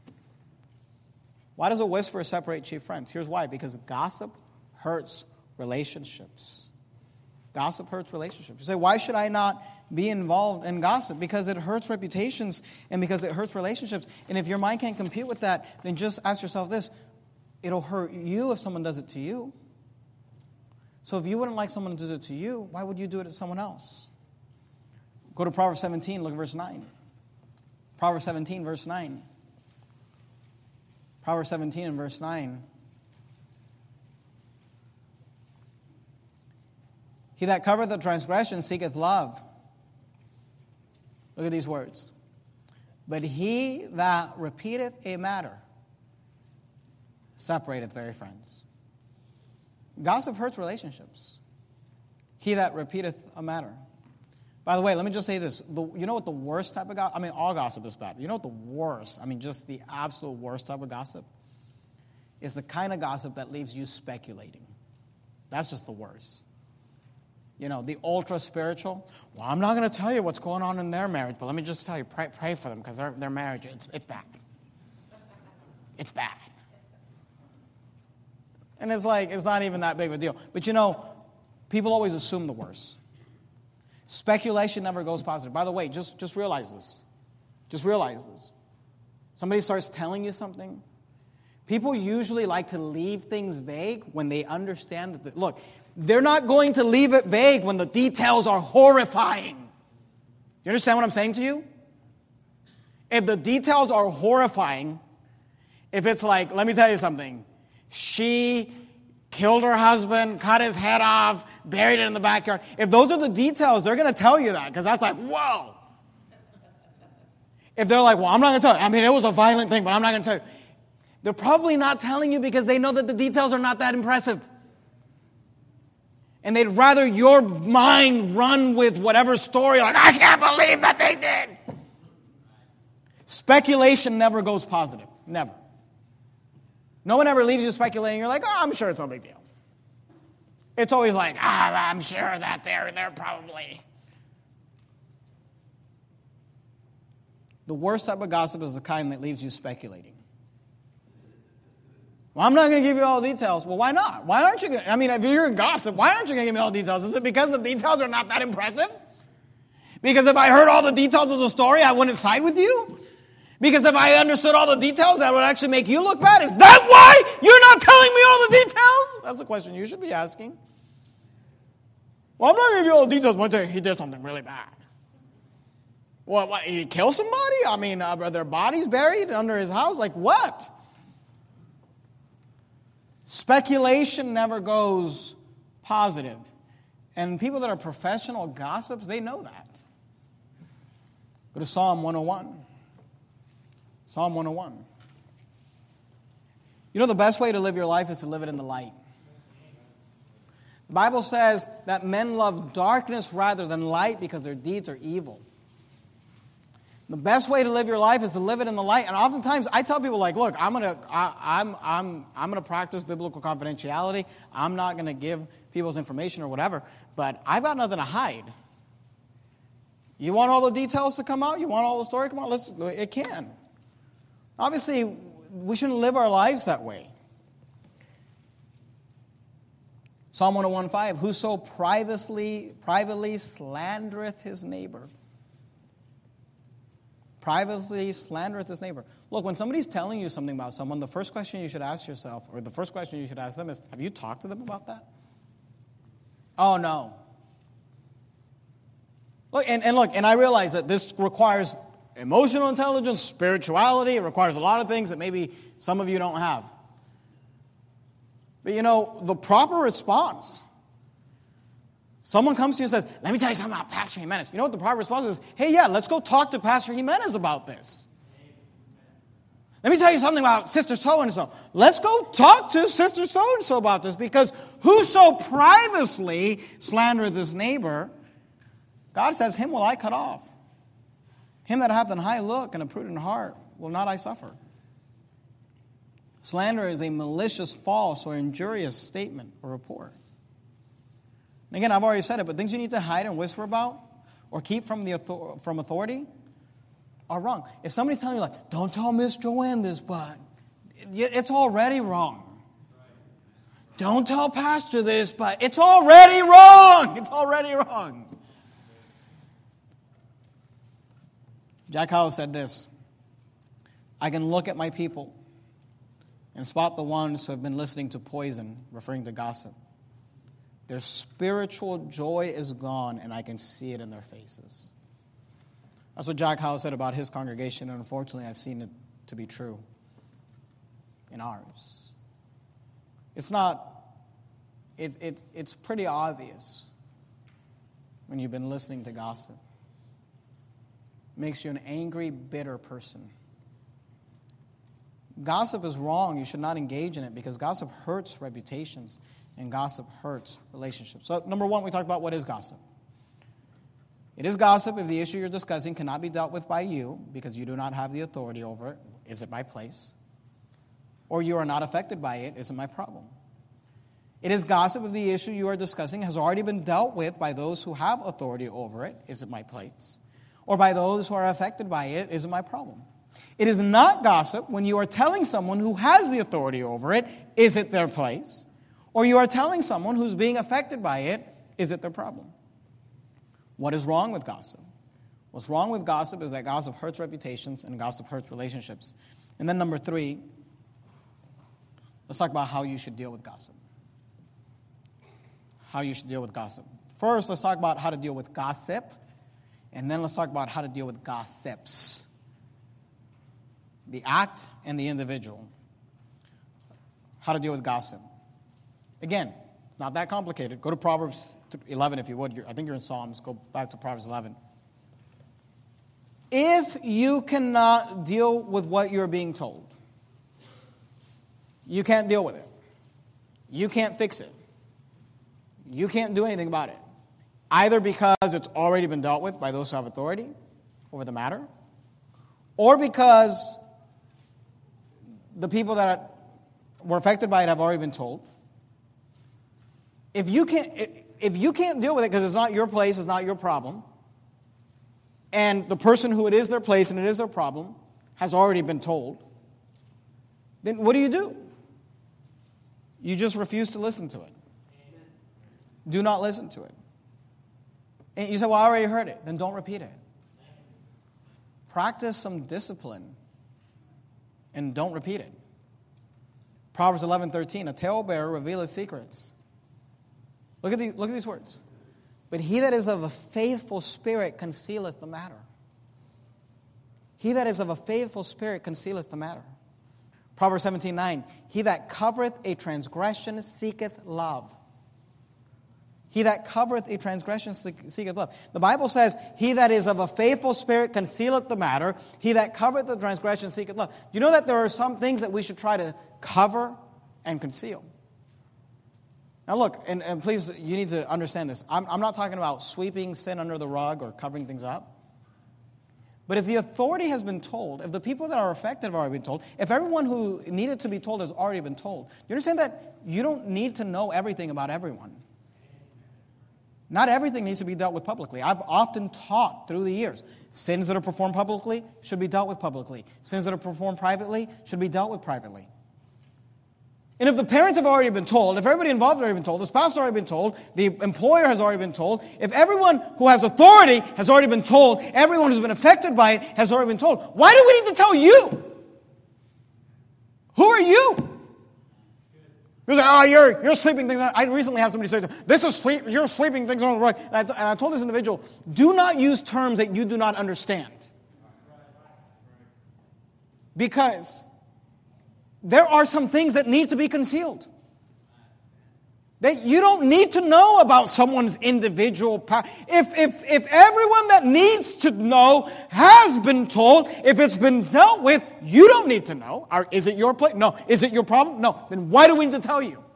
Why does a whisperer separate chief friends? Here's why. Because gossip hurts relationships. Gossip hurts relationships. You say, why should I not be involved in gossip? Because it hurts reputations and because it hurts relationships. And if your mind can't compete with that, then just ask yourself this. It'll hurt you if someone does it to you. So if you wouldn't like someone to do it to you, why would you do it to someone else? Go to Proverbs seventeen, look at verse nine. Proverbs seventeen, verse nine. Proverbs seventeen and verse nine. He that covereth the transgression seeketh love. Look at these words. But he that repeateth a matter separateth very friends. Gossip hurts relationships. He that repeateth a matter. By the way, let me just say this. The, you know what the worst type of gossip, I mean, all gossip is bad. You know what the worst, I mean, just the absolute worst type of gossip is the kind of gossip that leaves you speculating. That's just the worst. You know, the ultra-spiritual. Well, I'm not going to tell you what's going on in their marriage, but let me just tell you, pray, pray for them because their, their marriage, it's, it's bad. It's bad. And it's like, it's not even that big of a deal. But you know, people always assume the worst. Speculation never goes positive. By the way, just, just realize this. Just realize this. Somebody starts telling you something. People usually like to leave things vague when they understand that, the, look, they're not going to leave it vague when the details are horrifying. You understand what I'm saying to you? If the details are horrifying, if it's like, let me tell you something. She killed her husband, cut his head off, buried it in the backyard. If those are the details, they're going to tell you that because that's like, whoa. If they're like, well, I'm not going to tell you. I mean, it was a violent thing, but I'm not going to tell you. They're probably not telling you because they know that the details are not that impressive. And they'd rather your mind run with whatever story, like, I can't believe that they did. Speculation never goes positive. Never. No one ever leaves you speculating. You're like, oh, I'm sure it's no big deal. It's always like, ah, I'm sure that they're, they're probably. The worst type of gossip is the kind that leaves you speculating. Well, I'm not going to give you all the details. Well, why not? Why aren't you going to? I mean, if you're a gossip, why aren't you going to give me all the details? Is it because the details are not that impressive? Because if I heard all the details of the story, I wouldn't side with you? Because if I understood all the details, that would actually make you look bad? Is that why you're not telling me all the details? That's the question you should be asking. Well, I'm not going to give you all the details, but he did something really bad. What, what, he killed somebody? I mean, uh, are their bodies buried under his house? Like what? Speculation never goes positive. And people that are professional gossips, they know that. Go to Psalm one oh one. Psalm one oh one. You know the best way to live your life is to live it in the light. The Bible says that men love darkness rather than light because their deeds are evil. The best way to live your life is to live it in the light. And oftentimes I tell people like, look, I'm gonna I, I'm I'm I'm gonna practice biblical confidentiality. I'm not gonna give people's information or whatever, but I've got nothing to hide. You want all the details to come out? You want all the story to come out? Let's it can. Obviously, we shouldn't live our lives that way. Psalm one oh one five, whoso privately, privately slandereth his neighbor. Privately slandereth his neighbor. Look, when somebody's telling you something about someone, the first question you should ask yourself, or the first question you should ask them is, have you talked to them about that? Oh, no. Look, and, and look, and I realize that this requires emotional intelligence, spirituality. It requires a lot of things that maybe some of you don't have. But you know, the proper response, someone comes to you and says, let me tell you something about Pastor Jimenez. You know what the proper response is? Hey, yeah, let's go talk to Pastor Jimenez about this. Let me tell you something about Sister So-and-so. Let's go talk to Sister So-and-so about this, because whoso privately slandereth his neighbor, God says, him will I cut off. Him that hath an high look and a prudent heart will not I suffer. Slander is a malicious, false, or injurious statement or report. And again, I've already said it, but things you need to hide and whisper about or keep from the author- from authority are wrong. If somebody's telling you, like, don't tell Miss Joanne this, but it's already wrong. Don't tell Pastor this, but it's already wrong. It's already wrong. Jack Howell said this: I can look at my people and spot the ones who have been listening to poison, referring to gossip. Their spiritual joy is gone, and I can see it in their faces. That's what Jack Howell said about his congregation, and unfortunately I've seen it to be true in ours. It's not, it's, it's, it's pretty obvious when you've been listening to gossip. It makes you an angry, bitter person. Gossip is wrong. You should not engage in it because gossip hurts reputations and gossip hurts relationships. So, number one, we talked about what is gossip. It is gossip if the issue you're discussing cannot be dealt with by you because you do not have the authority over it. Is it my place? Or you are not affected by it. Is it my problem? It is gossip if the issue you are discussing has already been dealt with by those who have authority over it. Is it my place? Or by those who are affected by it. Is it my problem? It is not gossip when you are telling someone who has the authority over it. Is it their place? Or you are telling someone who's being affected by it. Is it their problem? What is wrong with gossip? What's wrong with gossip is that gossip hurts reputations and gossip hurts relationships. And then number three, let's talk about how you should deal with gossip. How you should deal with gossip. First, let's talk about how to deal with gossip. And then let's talk about how to deal with gossips. The act and the individual. How to deal with gossip. Again, it's not that complicated. Go to Proverbs eleven if you would. You're, I think you're in Psalms. Go back to Proverbs eleven. If you cannot deal with what you're being told, you can't deal with it. You can't fix it. You can't do anything about it. Either because it's already been dealt with by those who have authority over the matter, or because the people that were affected by it have already been told. If you can't, if you can't deal with it because it's not your place, it's not your problem, and the person who it is their place and it is their problem has already been told, then what do you do? You just refuse to listen to it. Do not listen to it. And you say, well, I already heard it. Then don't repeat it. Practice some discipline and don't repeat it. Proverbs eleven thirteen, a talebearer revealeth secrets. Look at these, look at these words. But he that is of a faithful spirit concealeth the matter. He that is of a faithful spirit concealeth the matter. Proverbs seventeen nine, he that covereth a transgression seeketh love. He that covereth a transgression seeketh love. The Bible says, he that is of a faithful spirit concealeth the matter. He that covereth the transgression seeketh love. Do you know that there are some things that we should try to cover and conceal? Now look, and, and please, you need to understand this. I'm, I'm not talking about sweeping sin under the rug or covering things up. But if the authority has been told, if the people that are affected have already been told, if everyone who needed to be told has already been told, do you understand that you don't need to know everything about everyone? Not everything needs to be dealt with publicly. I've often taught through the years, sins that are performed publicly should be dealt with publicly. Sins that are performed privately should be dealt with privately. And if the parents have already been told, if everybody involved has already been told, the spouse has already been told, the employer has already been told, if everyone who has authority has already been told, everyone who's been affected by it has already been told, why do we need to tell you? Who are you? You're like, oh, you're, you're sleeping things on. I recently had somebody say, this is sleep, you're sleeping things on the right. And I, and I told this individual, do not use terms that you do not understand. Because there are some things that need to be concealed. That you don't need to know about someone's individual power. If, if, if everyone that needs to know has been told, if it's been dealt with, you don't need to know. Are, is it your place? No. Is it your problem? No. Then why do we need to tell you?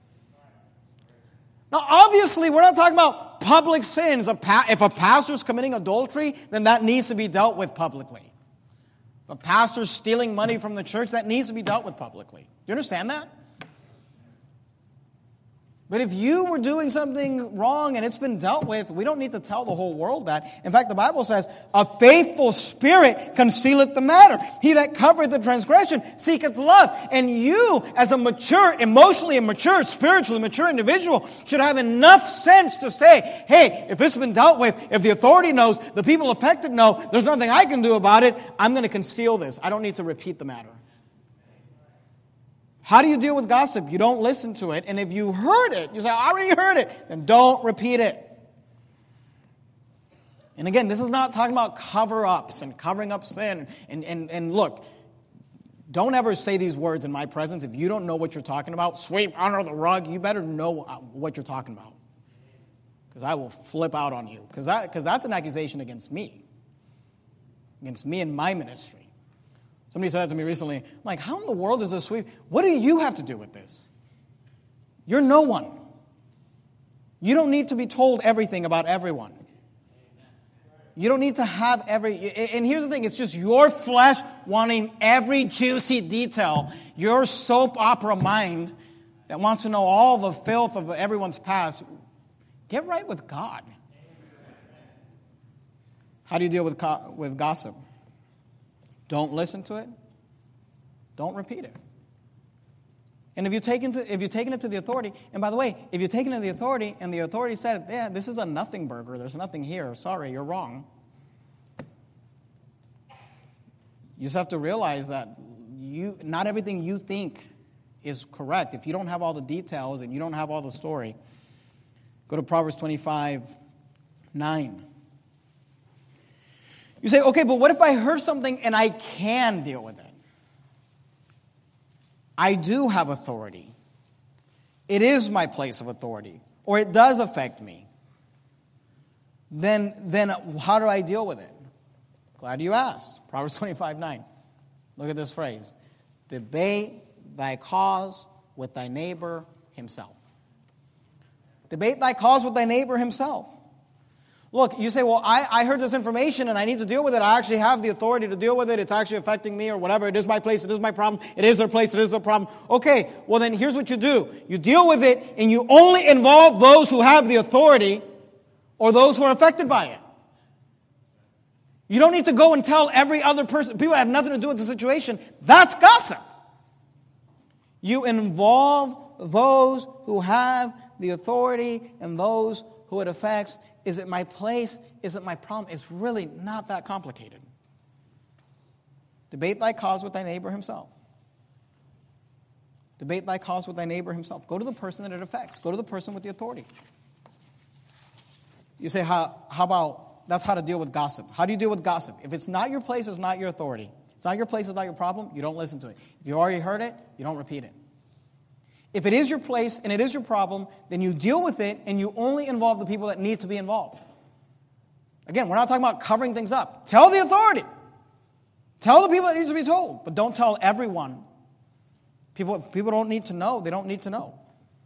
Now, obviously, we're not talking about public sins. A pa- if a pastor's committing adultery, then that needs to be dealt with publicly. If a pastor's stealing money from the church, that needs to be dealt with publicly. Do you understand that? But if you were doing something wrong and it's been dealt with, we don't need to tell the whole world that. In fact, the Bible says, a faithful spirit concealeth the matter. He that covereth the transgression seeketh love. And you, as a mature, emotionally mature, spiritually mature individual, should have enough sense to say, hey, if it's been dealt with, if the authority knows, the people affected know, there's nothing I can do about it, I'm going to conceal this. I don't need to repeat the matter. How do you deal with gossip? You don't listen to it. And if you heard it, you say, I already heard it, then don't repeat it. And again, this is not talking about cover-ups and covering up sin. And, and, and look, don't ever say these words in my presence. If you don't know what you're talking about, sweep under the rug, you better know what you're talking about. Because I will flip out on you. Because that, because that's an accusation against me. Against me and my ministry. Somebody said that to me recently. I'm like, how in the world is this sweep? What do you have to do with this? You're no one. You don't need to be told everything about everyone. You don't need to have every... And here's the thing. It's just your flesh wanting every juicy detail. Your soap opera mind that wants to know all the filth of everyone's past. Get right with God. How do you deal with, with gossip? Don't listen to it. Don't repeat it. And if you've taken to, if you've taken it to the authority, and by the way, if you've taken it to the authority and the authority said, yeah, this is a nothing burger, there's nothing here, sorry, you're wrong. You just have to realize that you not everything you think is correct. If you don't have all the details and you don't have all the story, go to Proverbs twenty-five nine. You say, okay, but what if I heard something and I can deal with it? I do have authority. It is my place of authority. Or it does affect me. Then, then how do I deal with it? Glad you asked. Proverbs twenty-five nine. Look at this phrase. Debate thy cause with thy neighbor himself. Debate thy cause with thy neighbor himself. Look, you say, well, I, I heard this information and I need to deal with it. I actually have the authority to deal with it. It's actually affecting me or whatever. It is my place. It is my problem. It is their place. It is their problem. Okay, well then here's what you do. You deal with it and you only involve those who have the authority or those who are affected by it. You don't need to go and tell every other person. People have nothing to do with the situation. That's gossip. You involve those who have the authority and those who it affects. Is it my place? Is it my problem? It's really not that complicated. Debate thy cause with thy neighbor himself. Debate thy cause with thy neighbor himself. Go to the person that it affects. Go to the person with the authority. You say, how, how about, that's how to deal with gossip. How do you deal with gossip? If it's not your place, it's not your authority. It's not your place, it's not your problem, you don't listen to it. If you already heard it, you don't repeat it. If it is your place and it is your problem, then you deal with it and you only involve the people that need to be involved. Again, we're not talking about covering things up. Tell the authority. Tell the people that need to be told, but don't tell everyone. People, people don't need to know. They don't need to know.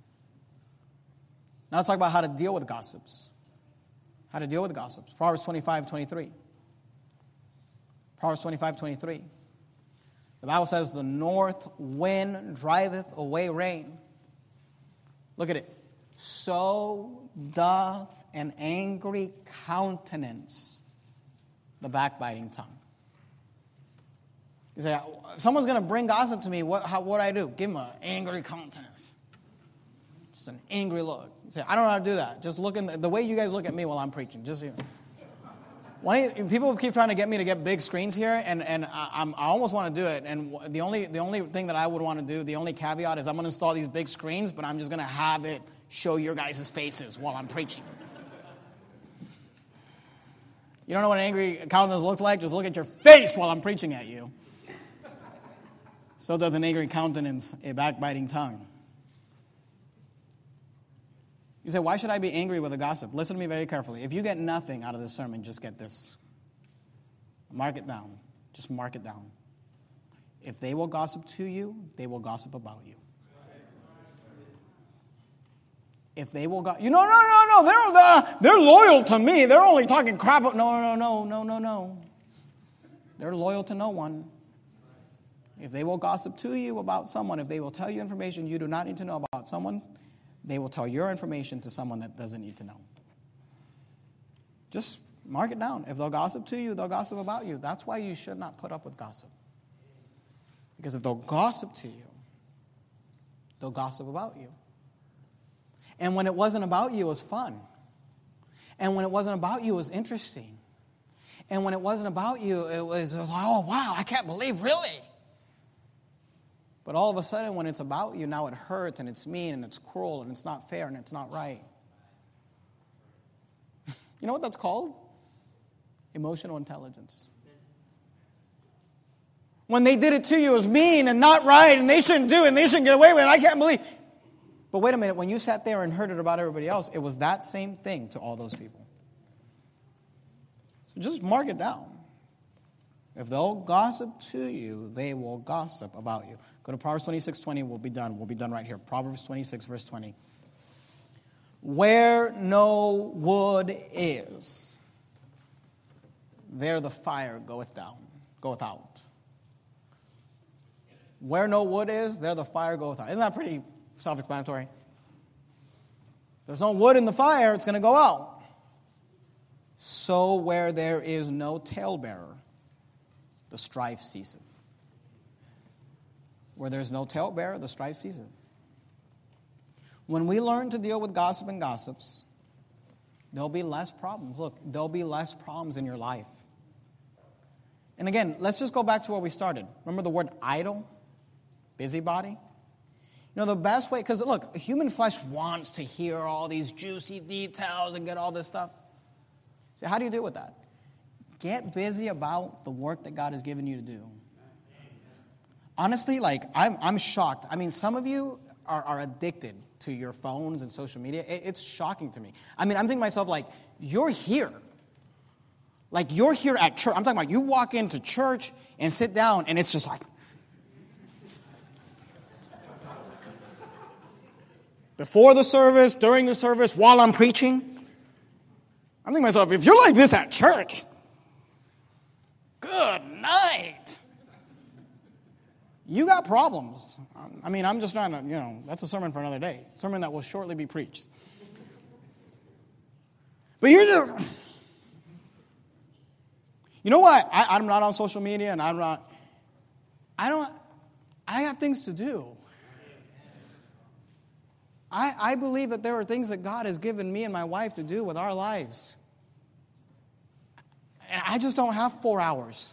Now let's talk about how to deal with gossips. How to deal with gossips. Proverbs twenty-five twenty-three. Proverbs twenty-five twenty-three. The Bible says, the north wind driveth away rain. Look at it. So doth an angry countenance the backbiting tongue. You say, if someone's going to bring gossip to me, what how, what do I do? Give them an angry countenance. Just an angry look. You say, I don't know how to do that. Just look in the, the way you guys look at me while I'm preaching. Just you know. Why, people keep trying to get me to get big screens here, and, and I, I'm, I almost want to do it. And the only the only thing that I would want to do, the only caveat is I'm going to install these big screens, but I'm just going to have it show your guys' faces while I'm preaching. You don't know what an angry countenance looks like? Just look at your face while I'm preaching at you. So doth an angry countenance a backbiting tongue. You say, why should I be angry with a gossip? Listen to me very carefully. If you get nothing out of this sermon, just get this. Mark it down. Just mark it down. If they will gossip to you, they will gossip about you. If they will gossip, you know, no, no, no, they're uh, they're loyal to me. They're only talking crap. No, no, no, no, no, no. They're loyal to no one. If they will gossip to you about someone, if they will tell you information you do not need to know about someone, they will tell your information to someone that doesn't need to know. Just mark it down. If they'll gossip to you, they'll gossip about you. That's why you should not put up with gossip. Because if they'll gossip to you, they'll gossip about you. And when it wasn't about you, it was fun. And when it wasn't about you, it was interesting. And when it wasn't about you, it was, oh, wow, I can't believe, really? But all of a sudden, when it's about you, now it hurts, and it's mean, and it's cruel, and it's not fair, and it's not right. You know what that's called? Emotional intelligence. When they did it to you, it was mean and not right, and they shouldn't do it, and they shouldn't get away with it, I can't believe. But wait a minute, when you sat there and heard it about everybody else, it was that same thing to all those people. So just mark it down. If they'll gossip to you, they will gossip about you. Go to Proverbs twenty-six twenty, we'll be done. We'll be done right here. Proverbs twenty-six, verse twenty. Where no wood is, there the fire goeth down, goeth out. Where no wood is, there the fire goeth out. Isn't that pretty self-explanatory? There's no wood in the fire, it's going to go out. So where there is no talebearer, the strife ceaseth. Where there's no talebearer, the strife ceaseth. When we learn to deal with gossip and gossips, there'll be less problems. Look, there'll be less problems in your life. And again, let's just go back to where we started. Remember the word idle? Busybody? You know, the best way, because look, human flesh wants to hear all these juicy details and get all this stuff. So how do you deal with that? Get busy about the work that God has given you to do. Honestly, like, I'm I'm shocked. I mean, some of you are, are addicted to your phones and social media. It, it's shocking to me. I mean, I'm thinking to myself, like, you're here. Like, you're here at church. I'm talking about you walk into church and sit down, and it's just like, before the service, during the service, while I'm preaching. I'm thinking to myself, if you're like this at church, good night. You got problems. I mean, I'm just trying to, you know, that's a sermon for another day. A sermon that will shortly be preached. But you're just, you know what? I, I'm not on social media, and I'm not, I don't, I have things to do. I, I believe that there are things that God has given me and my wife to do with our lives. And I just don't have four hours.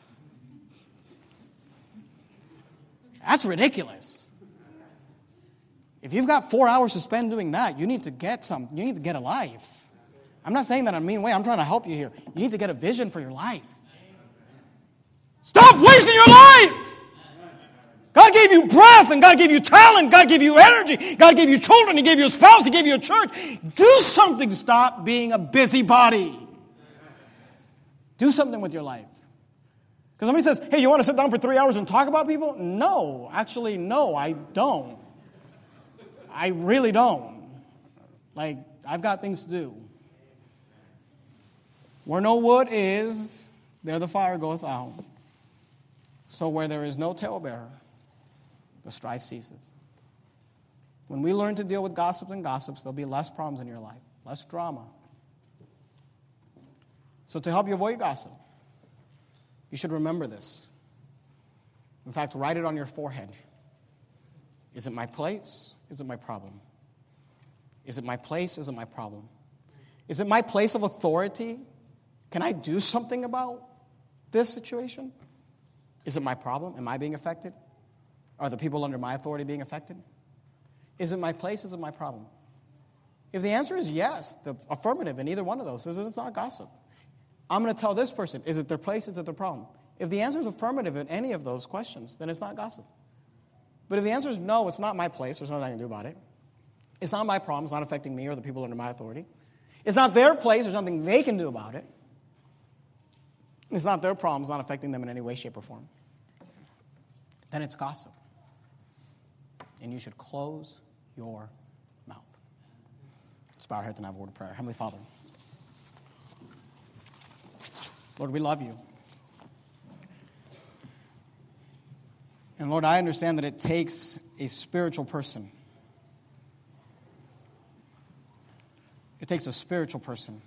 That's ridiculous. If you've got four hours to spend doing that, you need to get some, you need to get a life. I'm not saying that in a mean way. I'm trying to help you here. You need to get a vision for your life. Stop wasting your life. God gave you breath, and God gave you talent. God gave you energy. God gave you children. He gave you a spouse. He gave you a church. Do something to stop being a busybody. Do something with your life. Because somebody says, hey, you want to sit down for three hours and talk about people? No, actually, no, I don't. I really don't. Like, I've got things to do. Where no wood is, there the fire goeth out. So where there is no talebearer, the strife ceases. When we learn to deal with gossips and gossips, there'll be less problems in your life, less drama. So to help you avoid gossip, you should remember this. In fact, write it on your forehead. Is it my place? Is it my problem? Is it my place? Is it my problem? Is it my place of authority? Can I do something about this situation? Is it my problem? Am I being affected? Are the people under my authority being affected? Is it my place? Is it my problem? If the answer is yes, the affirmative in either one of those, is it's not gossip. I'm going to tell this person, is it their place? Is it their problem? If the answer is affirmative in any of those questions, then it's not gossip. But if the answer is no, it's not my place, there's nothing I can do about it. It's not my problem, it's not affecting me or the people under my authority. It's not their place, there's nothing they can do about it. It's not their problem, it's not affecting them in any way, shape, or form. Then it's gossip. And you should close your mouth. Let's bow our heads and have a word of prayer. Heavenly Father, Lord, we love you. And Lord, I understand that it takes a spiritual person It takes a spiritual person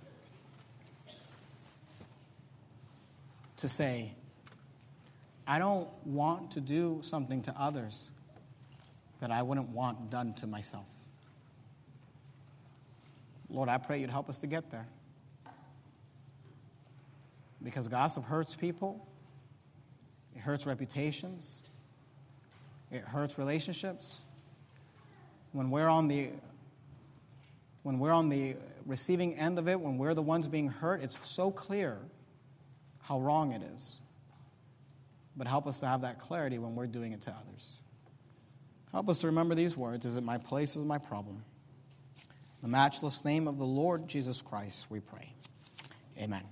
to say, I don't want to do something to others that I wouldn't want done to myself. Lord, I pray you'd help us to get there. Because gossip hurts people. It hurts reputations. It hurts relationships. When we're on the when we're on the receiving end of it, when we're the ones being hurt, it's so clear how wrong it is. But help us to have that clarity when we're doing it to others. Help us to remember these words. Is it my place is my problem? In the matchless name of the Lord Jesus Christ, we pray. Amen.